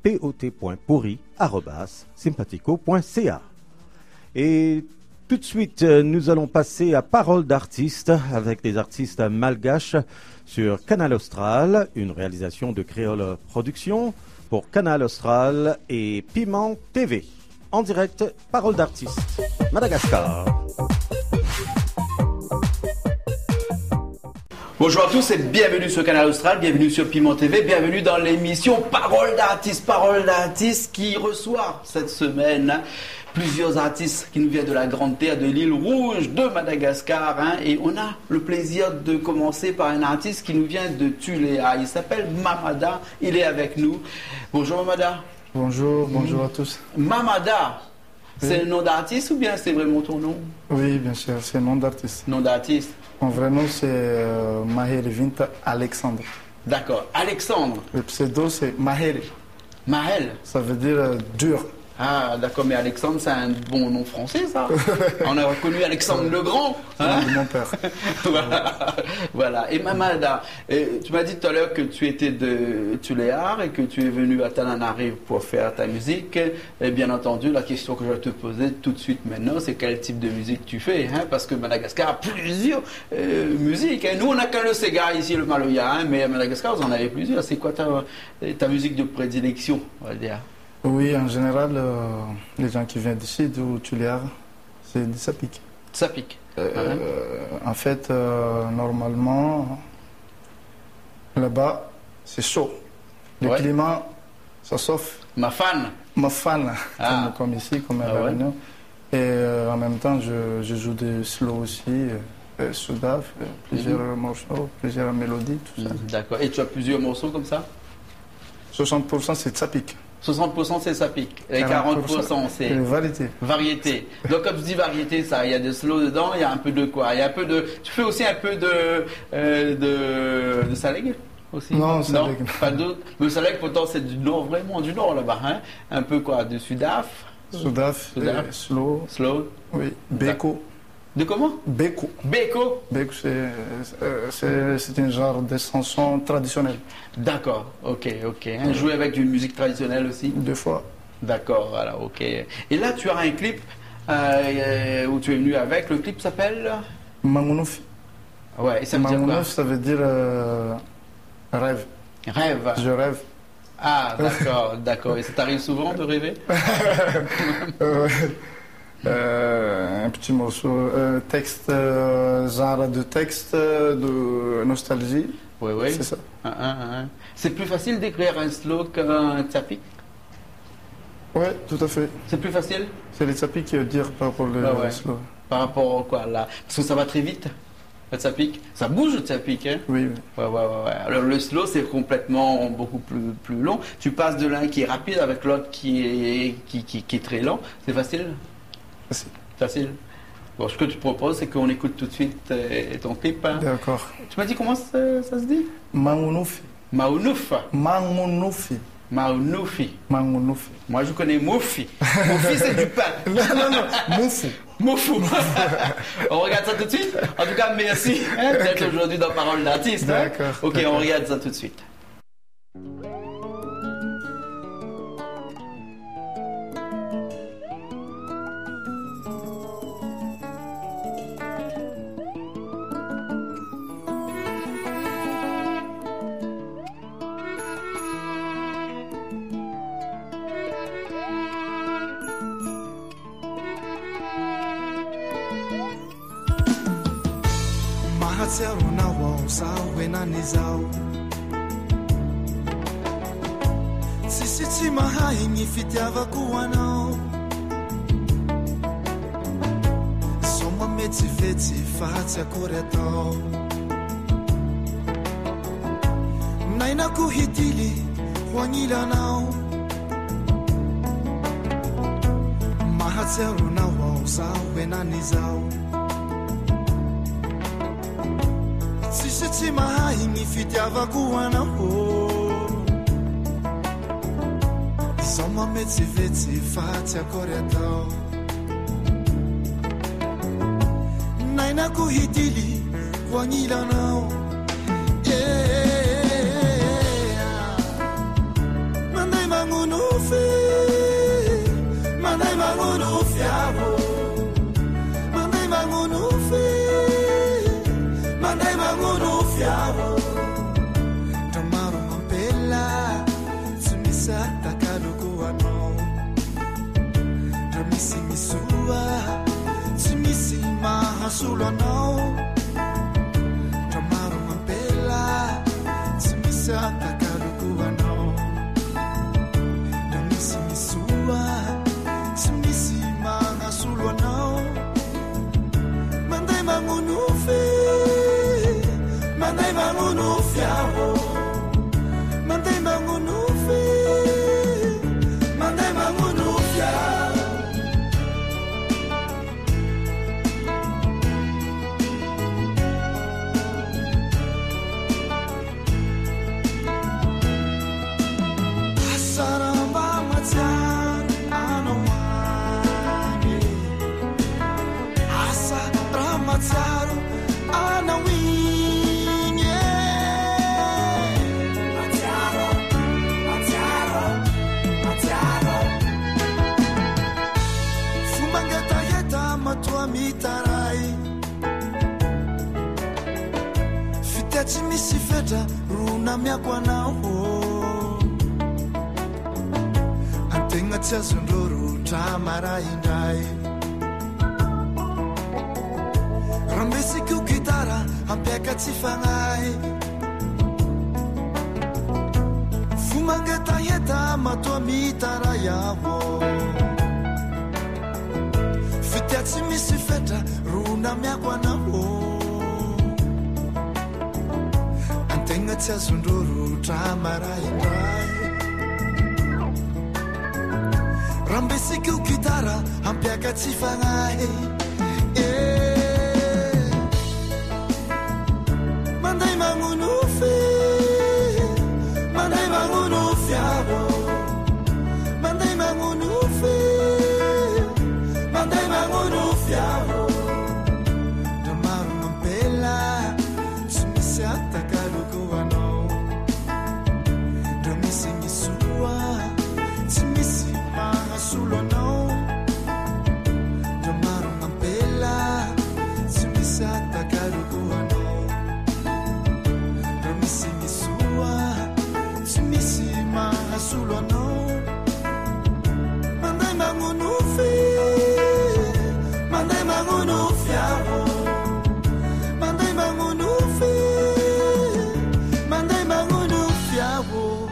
pot.pori@sympatico.ca. Et tout de suite, nous allons passer à Parole d'artistes avec des artistes malgaches sur Canal Austral, une réalisation de Créole Productions pour Canal Austral et Piment TV. En direct, Parole d'artistes, Madagascar. Bonjour à tous et bienvenue sur Canal Austral, bienvenue sur Piment TV, bienvenue dans l'émission Parole d'artistes qui reçoit cette semaine plusieurs artistes qui nous viennent de la Grande Terre, de l'île Rouge, de Madagascar. Et on a le plaisir de commencer par un artiste qui nous vient de Tuléa. Il s'appelle Mamada, il est avec nous. Bonjour Mamada. Bonjour à tous. Mamada, c'est Oui. un nom d'artiste ou bien c'est vraiment ton nom? Oui, bien sûr, c'est un nom d'artiste. Nom d'artiste. Mon vrai nom, c'est Maheri Vinta Alexandre. D'accord, Alexandre. Le pseudo, c'est Maheri. Mahel. Ça veut dire dur. Ah, d'accord, mais Alexandre, c'est un bon nom français, ça. On a reconnu Alexandre le Grand. Hein? De mon père. Voilà. Et Mamada, tu m'as dit tout à l'heure que tu étais de Tuléar et que tu es venu à Tananarive pour faire ta musique. Et bien entendu, la question que je vais te poser tout de suite maintenant, c'est quel type de musique tu fais, hein? Parce que Madagascar a plusieurs musiques. Hein? Nous, on n'a qu'un le Sega ici, le Maloya, hein? Mais à Madagascar, vous en avez plusieurs. C'est quoi ta musique de prédilection, on va dire? Oui, en général, les gens qui viennent d'ici, d'où Tuléar, c'est du Sapik. Sapik. En fait, normalement, là-bas, c'est chaud. Le climat, ça chauffe. Mafan. Mafan, comme ici, comme à La Réunion. Et en même temps, je joue des slow aussi, soudaf, plusieurs morceaux, plusieurs mélodies, tout ça. D'accord. Et tu as plusieurs morceaux comme ça? 60% c'est Sapik. 60% c'est Sapik. Et 40% c'est variété. Donc comme je dis variété, ça, il y a des slow dedans, il y a un peu de quoi? Il y a un peu de. Tu fais aussi un peu de Saleg aussi? Non, Saleg. Pas d'autre. Le Saleg pourtant c'est du nord, vraiment du nord là-bas, hein? Un peu quoi? De Sudaf? Sudaf, slow. Slow. Oui. Beko. De comment? Beko. Beko. Beko, c'est un genre de chanson traditionnelle. D'accord, ok. Hein, jouer avec une musique traditionnelle aussi? 2 fois. D'accord, voilà, ok. Et là, tu as un clip où tu es venu avec. Le clip s'appelle Mangonoufi. Ouais, et ça veut dire quoi? Ça veut dire rêve. Rêve. Je rêve. Ah, d'accord. Et ça t'arrive souvent de rêver? Un petit morceau, texte, genre de texte de nostalgie. Oui. C'est ça. C'est plus facile d'écrire un slow qu'un tsapi? Oui, tout à fait. C'est plus facile? C'est les tsapi qui dire par rapport au slow. Par rapport à quoi là? Parce que ça va très vite. Le tsapik, ça bouge le tsapik, hein? Oui. Ouais. Alors le slow, c'est complètement beaucoup plus long. Tu passes de l'un qui est rapide avec l'autre qui est très lent. C'est facile? Facile. Bon, ce que tu proposes, c'est qu'on écoute tout de suite ton clip. Hein? D'accord. Tu m'as dit comment ça se dit? Maunoufi. Maunoufi. Moi, je connais Moufi. Moufi, c'est du pain. Non. Moufou. On regarde ça tout de suite? En tout cas, merci d'être aujourd'hui dans Parole d'artiste. D'accord. Hein? Ok, on regarde ça tout de suite. Mahatsero na wao sao wena ni zao Sisi ti mahai ni fitiava kuwanao Soma meti feti fatia koretao Naina kuhitili wanyila nao Mahatsero na wao sao wena ni zao Sisi mahai ni fitiava kuwanao Soma meti feti fatia koretao Naina kuhitili wanyila nao Mandai mangunufi Mandai mangunufi abo Mandai mangunufi Mandai mangunufi abo Tamaru mampela Sumisa takaluku ano Ramisi misua Sumisi mahasulu ano Tamaru mampela Sumisa takaluku ano Ramisi misua Sumisi mahasulu ano Mandai mangunufi Mandai mangunufi abo Mandai mangunufi Mandai mangunufi abo Asaramba matian anawani Asaramba matian anawani Matua mitarai Fitati misifeta runa miakwa nao Antenga tia sunduru tamara indai Rambesi kukitara ampeka tifangai Fumangeta yeta matua mitarai yavo Fitiati misifeta runa miakwa nao Antenga tia sunduru tamara indai Rambesi kukitara ampiaka tifangai Mandai mangunufi Mandai mangunufi abo Mandai mangunufi Mandai mangunufi abo Damaru mampela Sumisi atakaluku ano Domisi misua Sumisi mahasulu ano Damaru mampela Sumisi atakaluku ano Domisi misua Sumisi mahasulu ano Mandai mangunufi Mandai mangunufi abo Mandai mangunufi Mandai mangunufi abo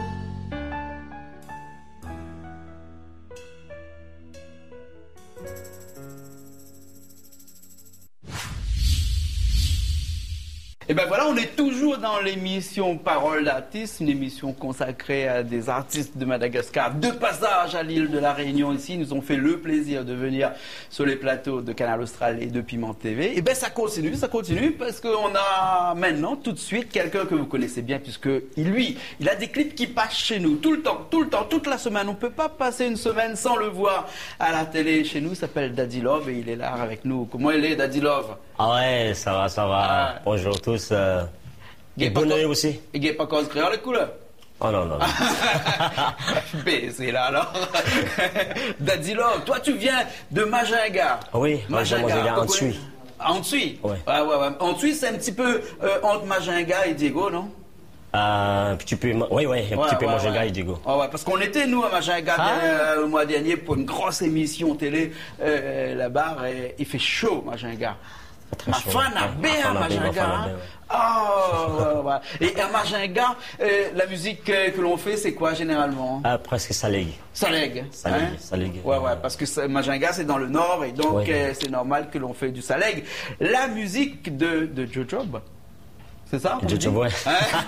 Et ben voilà, on est toujours dans l'émission Parole d'artistes, une émission consacrée à des artistes de Madagascar. De passage à l'île de la Réunion ici, ils nous ont fait le plaisir de venir sur les plateaux de Canal Austral et de Piment TV. Et ben ça continue parce qu'on a maintenant tout de suite quelqu'un que vous connaissez bien puisque lui, il a des clips qui passent chez nous tout le temps, toute la semaine. On ne peut pas passer une semaine sans le voir à la télé chez nous. Il s'appelle Daddy Love et il est là avec nous. Comment il est, Daddy Love? Ah ouais, ça va. Ah. Bonjour tous. Bonne année aussi. Il n'y a pas cause créole les couleurs. Oh non. C'est là alors. Daddy Love, toi tu viens de Majinga. Oui, Majinga, Antsuy. Antsuy? Ouais. Ouais. Antsuy, c'est un petit peu entre Majinga et Diego, non? Un petit peu Majinga et Diego. Ouais, parce qu'on était, nous, à Majinga le mois dernier pour une grosse émission télé là-bas. Et il fait chaud, Majinga. Mafana Bea Majinga. Oh, ouais. Et à Majinga, la musique que l'on fait, c'est quoi généralement? Presque Saleg. Saleg. Saleg. Ouais, parce que Majinga, c'est dans le nord, et donc c'est normal que l'on fait du Saleg. La musique de Jojob. C'est ça? Jojob, ouais.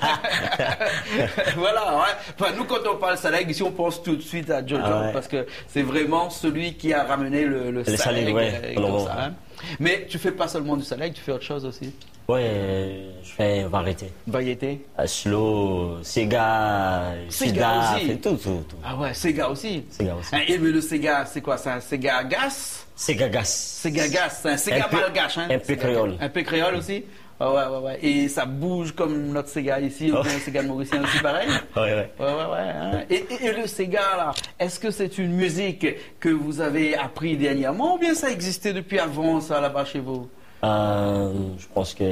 Voilà, ouais. Enfin, nous, quand on parle Saleg, ici, on pense tout de suite à Jojob, parce que c'est vraiment celui qui a ramené le Saleg. Comme ça, hein. Mais tu fais pas seulement du Saleg, tu fais autre chose aussi? Ouais, je fais variété. Variété? Slow, Sega, Sega aussi. Tout. Ah ouais, Sega aussi. Sega aussi. Et le Sega, c'est quoi? C'est un Sega gas? Sega gas. Sega gas, c'est un Sega malgache. Hein? Un peu créole. Un peu créole aussi? Ouais. Et ça bouge comme notre Sega ici, ou bien le Sega mauricien aussi pareil? Ouais. Hein? Et le Sega, là, est-ce que c'est une musique que vous avez appris dernièrement, ou bien ça existait depuis avant, ça, là-bas chez vous? Je pense que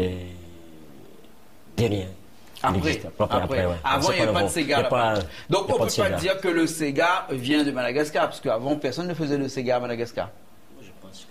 dernier. Après. Avant, il n'y avait pas de Sega là-bas. Donc, on ne peut pas dire que le Sega vient de Madagascar, parce qu'avant, personne ne faisait le Sega à Madagascar. Je pense que...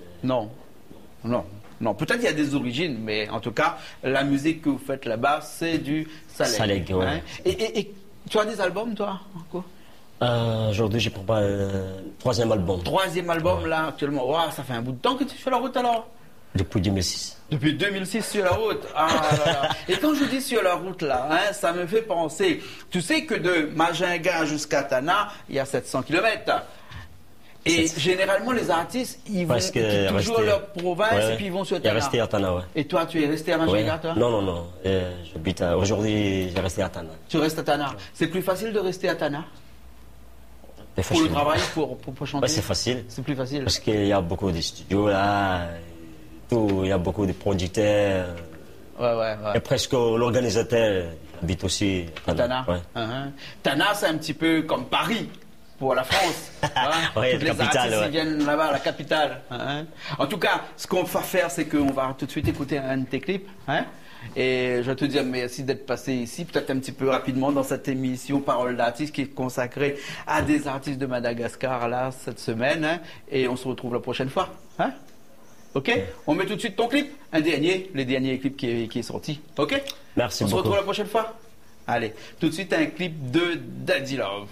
Non, peut-être qu'il y a des origines, mais en tout cas, la musique que vous faites là-bas, c'est du Saleg. Ouais. Hein? Et tu as des albums, toi? Aujourd'hui, j'ai préparé le 3e album. 3e album, là, actuellement. Wow, ça fait un bout de temps que tu fais la route, alors? Depuis 2006. Depuis 2006 sur la route. Ah là là. Et quand je dis sur la route là, hein, ça me fait penser. Tu sais que de Majinga jusqu'à Tana, il y a 700 km. Et généralement, les artistes, ils vont toujours leur province et puis ils vont sur Tana. Il est resté à Tana, ouais. Et toi, tu es resté à Majinga, toi? Non. J'habite aujourd'hui, j'ai resté à Tana. Tu restes à Tana. C'est plus facile de rester à Tana? Pour le travail, pour chanter? Ouais, c'est facile. C'est plus facile. Parce qu'il y a beaucoup de studios là. Il y a beaucoup de producteurs. Ouais. Et presque l'organisateur habite aussi à Tana. Tana, c'est un petit peu comme Paris pour la France. Toutes les artistes qui viennent là-bas, la capitale. En tout cas, ce qu'on va faire, c'est qu'on va tout de suite écouter un de tes clips. Et je te dis merci d'être passé ici, peut-être un petit peu rapidement dans cette émission Parole d'artistes qui est consacrée à des artistes de Madagascar là cette semaine. Et on se retrouve la prochaine fois. Ok, on met tout de suite ton clip, les derniers clips qui est sorti. Ok. Merci beaucoup. On se retrouve la prochaine fois. Allez, tout de suite un clip de Daddy Love.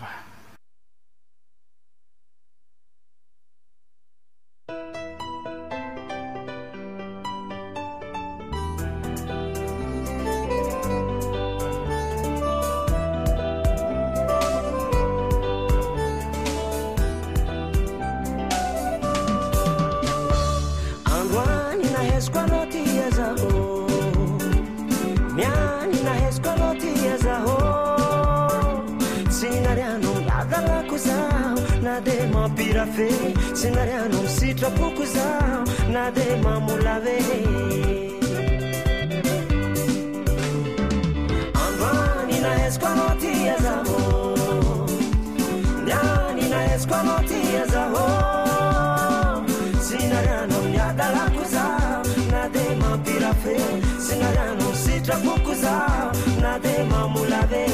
Sinariano sitra pukuza na de mamulave Andwani na esquanoti azamo Nyani na esquanoti azamo Sinariano nyadala kuza na de mapirafe Sinariano sitra pukuza na de mamulave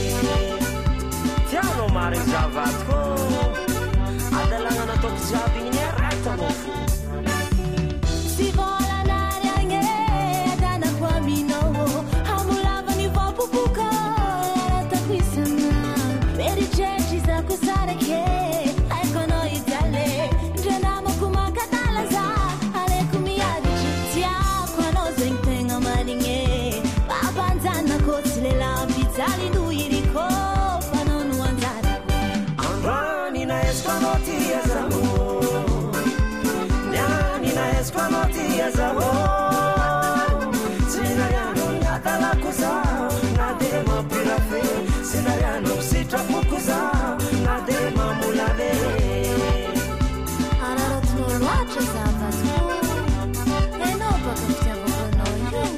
Tiano mare zavatko Adalangana tok zabi ni rata mofu Si vola na nyange adana kwa mino Hamulava ni vapu puka rata kwisana Meri chechi za kusareke Aikono itale Jena makuma katalaza Ale kumiyari chitia Kwa no zengtenga maringe Babanzana kotilela Pitali nuiriko Panonu anzara Andwani na esquanoti azamo Nyani na esquanoti azamo Sinariano nyatala kuza Na dema pirafe Sinariano sitra pukuza Na dema mulave Ararot no wacha zavatu Eno pakaftia vokono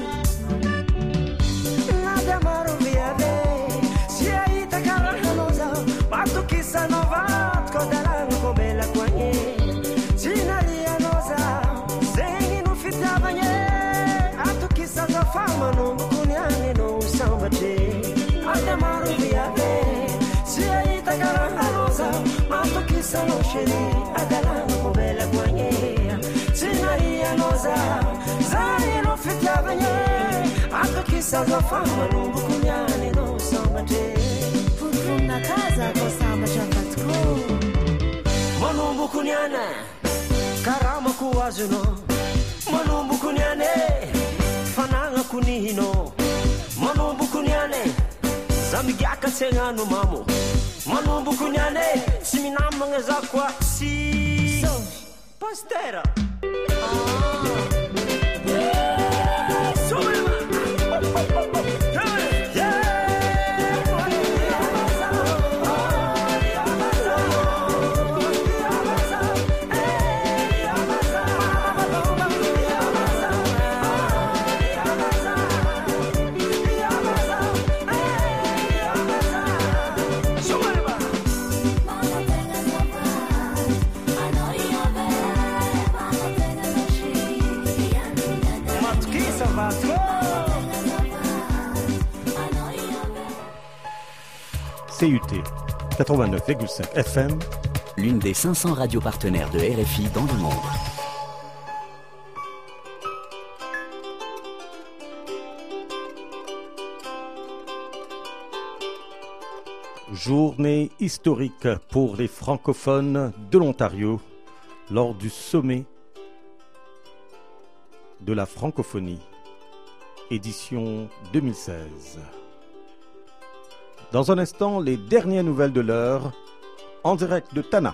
Nada maru viave Sia ita karahanoza Batu kisa novat Kodalan ko bela kwanye Sinaria noza Zengi no fitabanye Atu kisa za fama no Bukunyane no sambate Nada maru viave Sia ita karahanoza Batu kisa no sheri Adalan ko bela kwanye Sinaria noza Zaya Sagafa manumbu kunyane no sambate Putuna kaza ko sambata patko Manumbu kunyane Karama kuwazuno Manumbu kunyane Fananga kunihino Manumbu kunyane Zamigaka senganu mamu Manumbu kunyane Siminamanga zakwa si So Postera CUT 89,5 FM, l'une des 500 radios partenaires de RFI dans le monde. Journée historique pour les francophones de l'Ontario lors du sommet de la francophonie, édition 2016. Dans un instant, les dernières nouvelles de l'heure, en direct de Tana.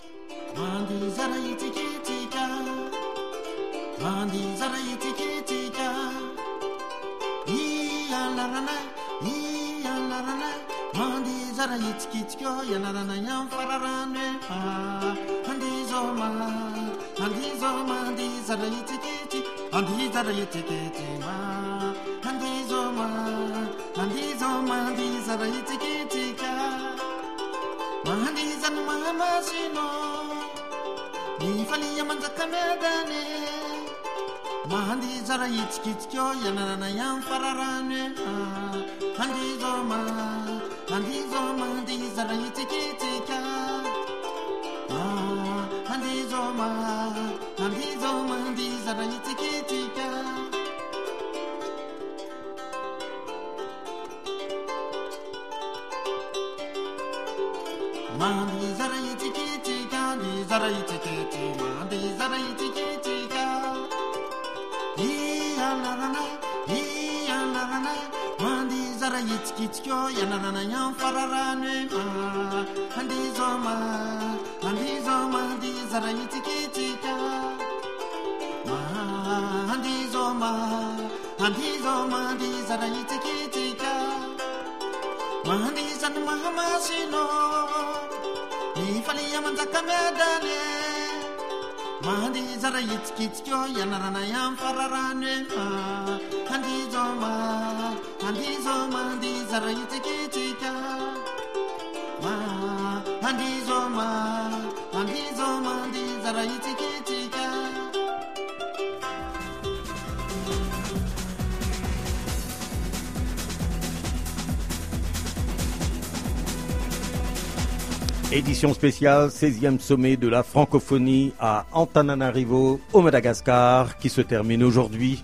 Édition spéciale, 16e sommet de la francophonie à Antananarivo, au Madagascar, qui se termine aujourd'hui.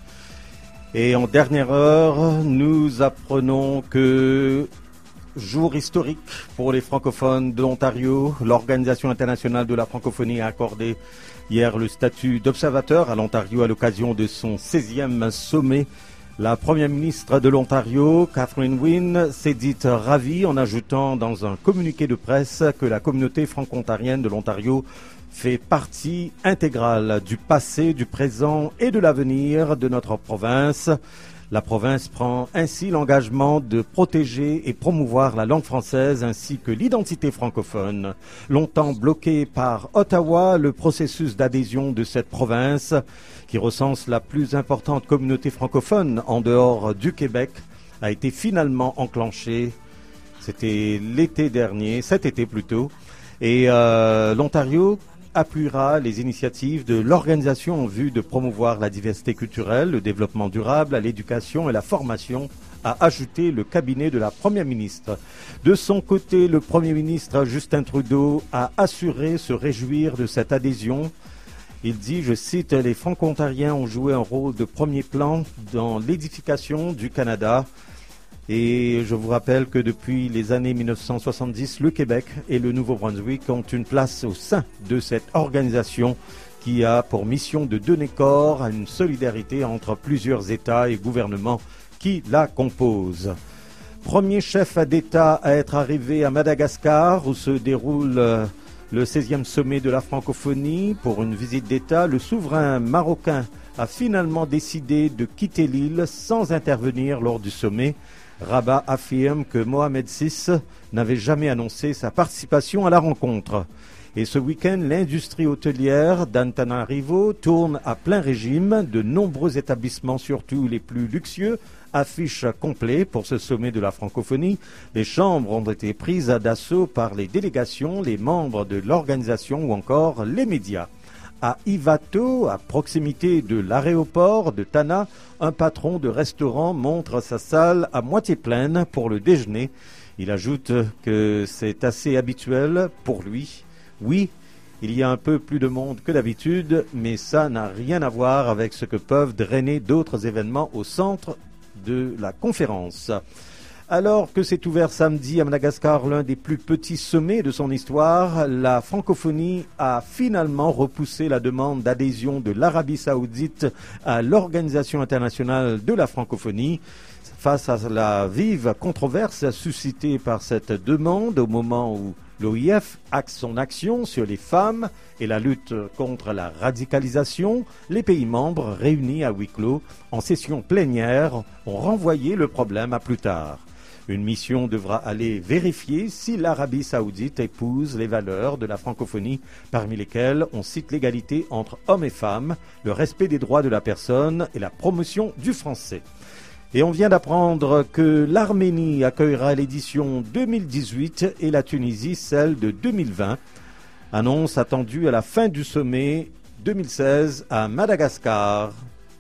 Et en dernière heure, nous apprenons que jour historique pour les francophones de l'Ontario, l'Organisation internationale de la francophonie a accordé hier le statut d'observateur à l'Ontario à l'occasion de son 16e sommet. La première ministre de l'Ontario, Catherine Wynne, s'est dite ravie en ajoutant dans un communiqué de presse que la communauté franco-ontarienne de l'Ontario fait partie intégrale du passé, du présent et de l'avenir de notre province. La province prend ainsi l'engagement de protéger et promouvoir la langue française ainsi que l'identité francophone. Longtemps bloqué par Ottawa, le processus d'adhésion de cette province, qui recense la plus importante communauté francophone en dehors du Québec, a été finalement enclenché. C'était l'été dernier, cet été plutôt. Et l'Ontario appuiera les initiatives de l'organisation en vue de promouvoir la diversité culturelle, le développement durable, l'éducation et la formation, a ajouté le cabinet de la Première ministre. De son côté, le Premier ministre Justin Trudeau a assuré se réjouir de cette adhésion Il dit, je cite, « Les Franco-Ontariens ont joué un rôle de premier plan dans l'édification du Canada. » Et je vous rappelle que depuis les années 1970, le Québec et le Nouveau-Brunswick ont une place au sein de cette organisation qui a pour mission de donner corps à une solidarité entre plusieurs États et gouvernements qui la composent. Premier chef d'État à être arrivé à Madagascar où se déroule le 16e sommet de la francophonie pour une visite d'État, le souverain marocain a finalement décidé de quitter l'île sans intervenir lors du sommet. Rabat affirme que Mohamed VI n'avait jamais annoncé sa participation à la rencontre. Et ce week-end, l'industrie hôtelière d'Antananarivo tourne à plein régime. De nombreux établissements, surtout les plus luxueux, affichent complet pour ce sommet de la francophonie. Les chambres ont été prises d'assaut par les délégations, les membres de l'organisation ou encore les médias. À Ivato, à proximité de l'aéroport de Tana, un patron de restaurant montre sa salle à moitié pleine pour le déjeuner. Il ajoute que c'est assez habituel pour lui. Oui, il y a un peu plus de monde que d'habitude, mais ça n'a rien à voir avec ce que peuvent drainer d'autres événements au centre de la conférence. Alors que s'est ouvert samedi à Madagascar l'un des plus petits sommets de son histoire, la francophonie a finalement repoussé la demande d'adhésion de l'Arabie Saoudite à l'Organisation internationale de la francophonie. Face à la vive controverse suscitée par cette demande au moment où l'OIF axe son action sur les femmes et la lutte contre la radicalisation, les pays membres réunis à huis clos en session plénière ont renvoyé le problème à plus tard. Une mission devra aller vérifier si l'Arabie Saoudite épouse les valeurs de la francophonie, parmi lesquelles on cite l'égalité entre hommes et femmes, le respect des droits de la personne et la promotion du français. Et on vient d'apprendre que l'Arménie accueillera l'édition 2018 et la Tunisie celle de 2020. Annonce attendue à la fin du sommet 2016 à Madagascar.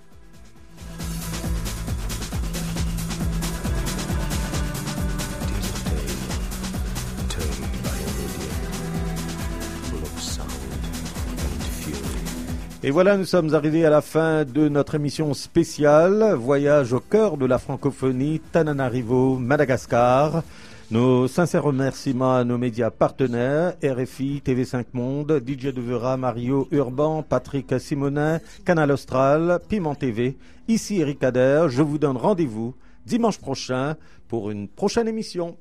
Et voilà, nous sommes arrivés à la fin de notre émission spéciale Voyage au cœur de la francophonie, Tananarivo, Madagascar. Nos sincères remerciements à nos médias partenaires, RFI, TV5 Monde, DJ Devera, Mario Urban, Patrick Simonin, Canal Austral, Piment TV. Ici Eric Ader, je vous donne rendez-vous dimanche prochain pour une prochaine émission.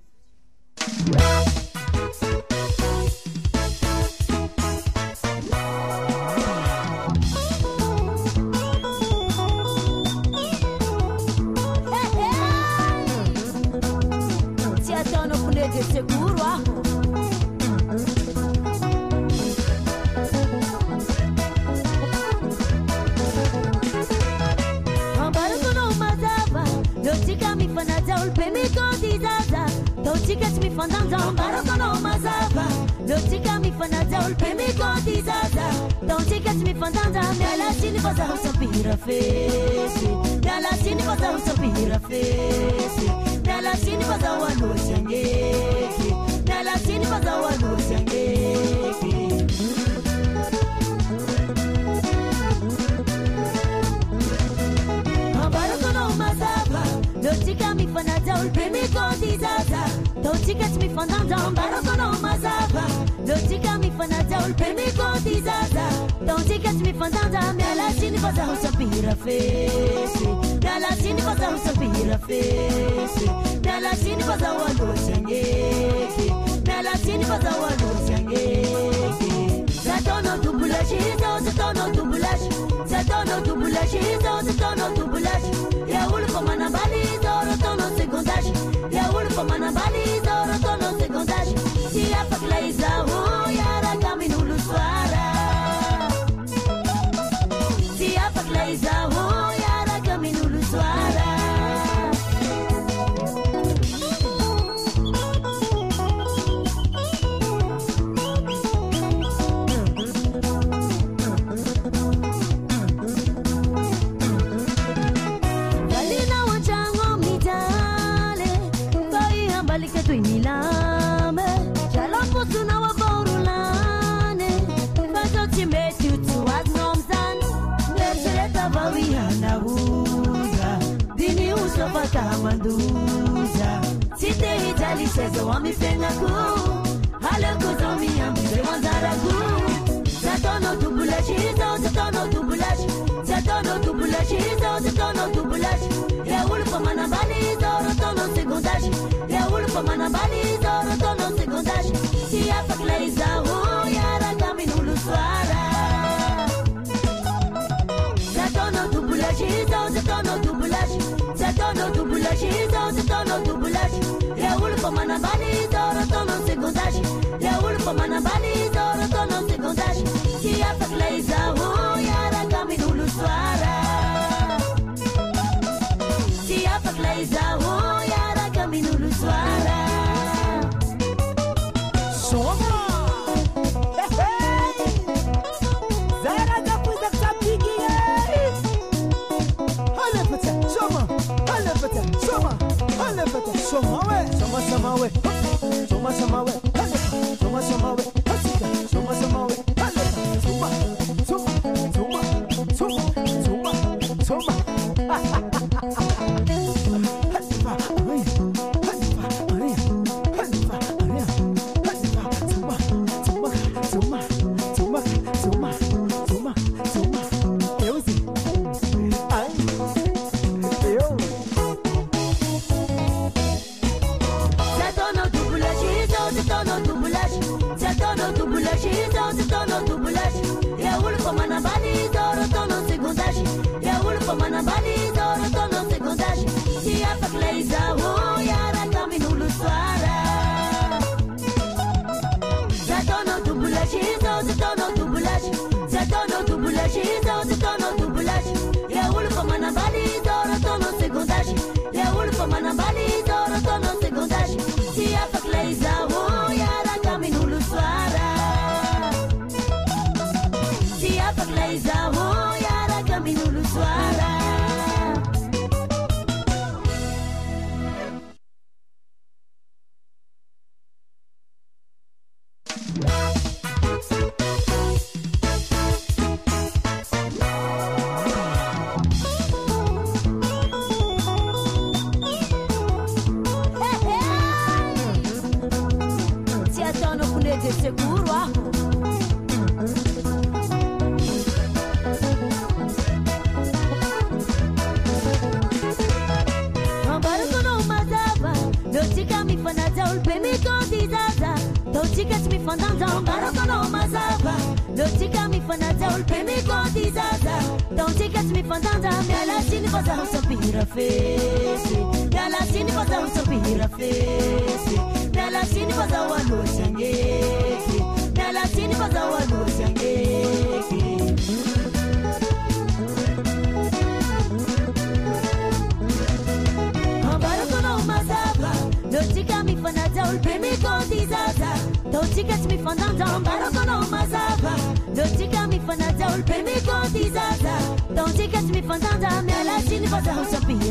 Jalapos na waborulane, but don't you make you to as no manduza sitehitaji sezo wamifengaku halakuzomi ambize wanzaragu zatono tubulachizo zatono tubulachi zatono tubulachizo zatono tubulachi ya ulfa manabalizo rotono segundachi ya ulfa manabalizo rotono segundachi si afaklaiza hu yara kaminulu swara zatono tubulachizo zatono tubulachi zatono tubulachizo zatono tubulachi ya ulfa manabalizo rotono segundachi ya ulfa manabalizo rotono segundachi si afaklaiza hu yara kaminulu swara si afaklaiza hu yara kaminulu swara Soma Zara kapuza kapigi Halepata Soma Halepata Soma Halepata Soma we Soma Soma we Soma Soma we Soma Soma we Soma Soma we Soma Soma Soma Soma Soma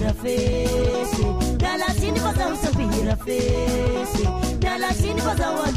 Dalla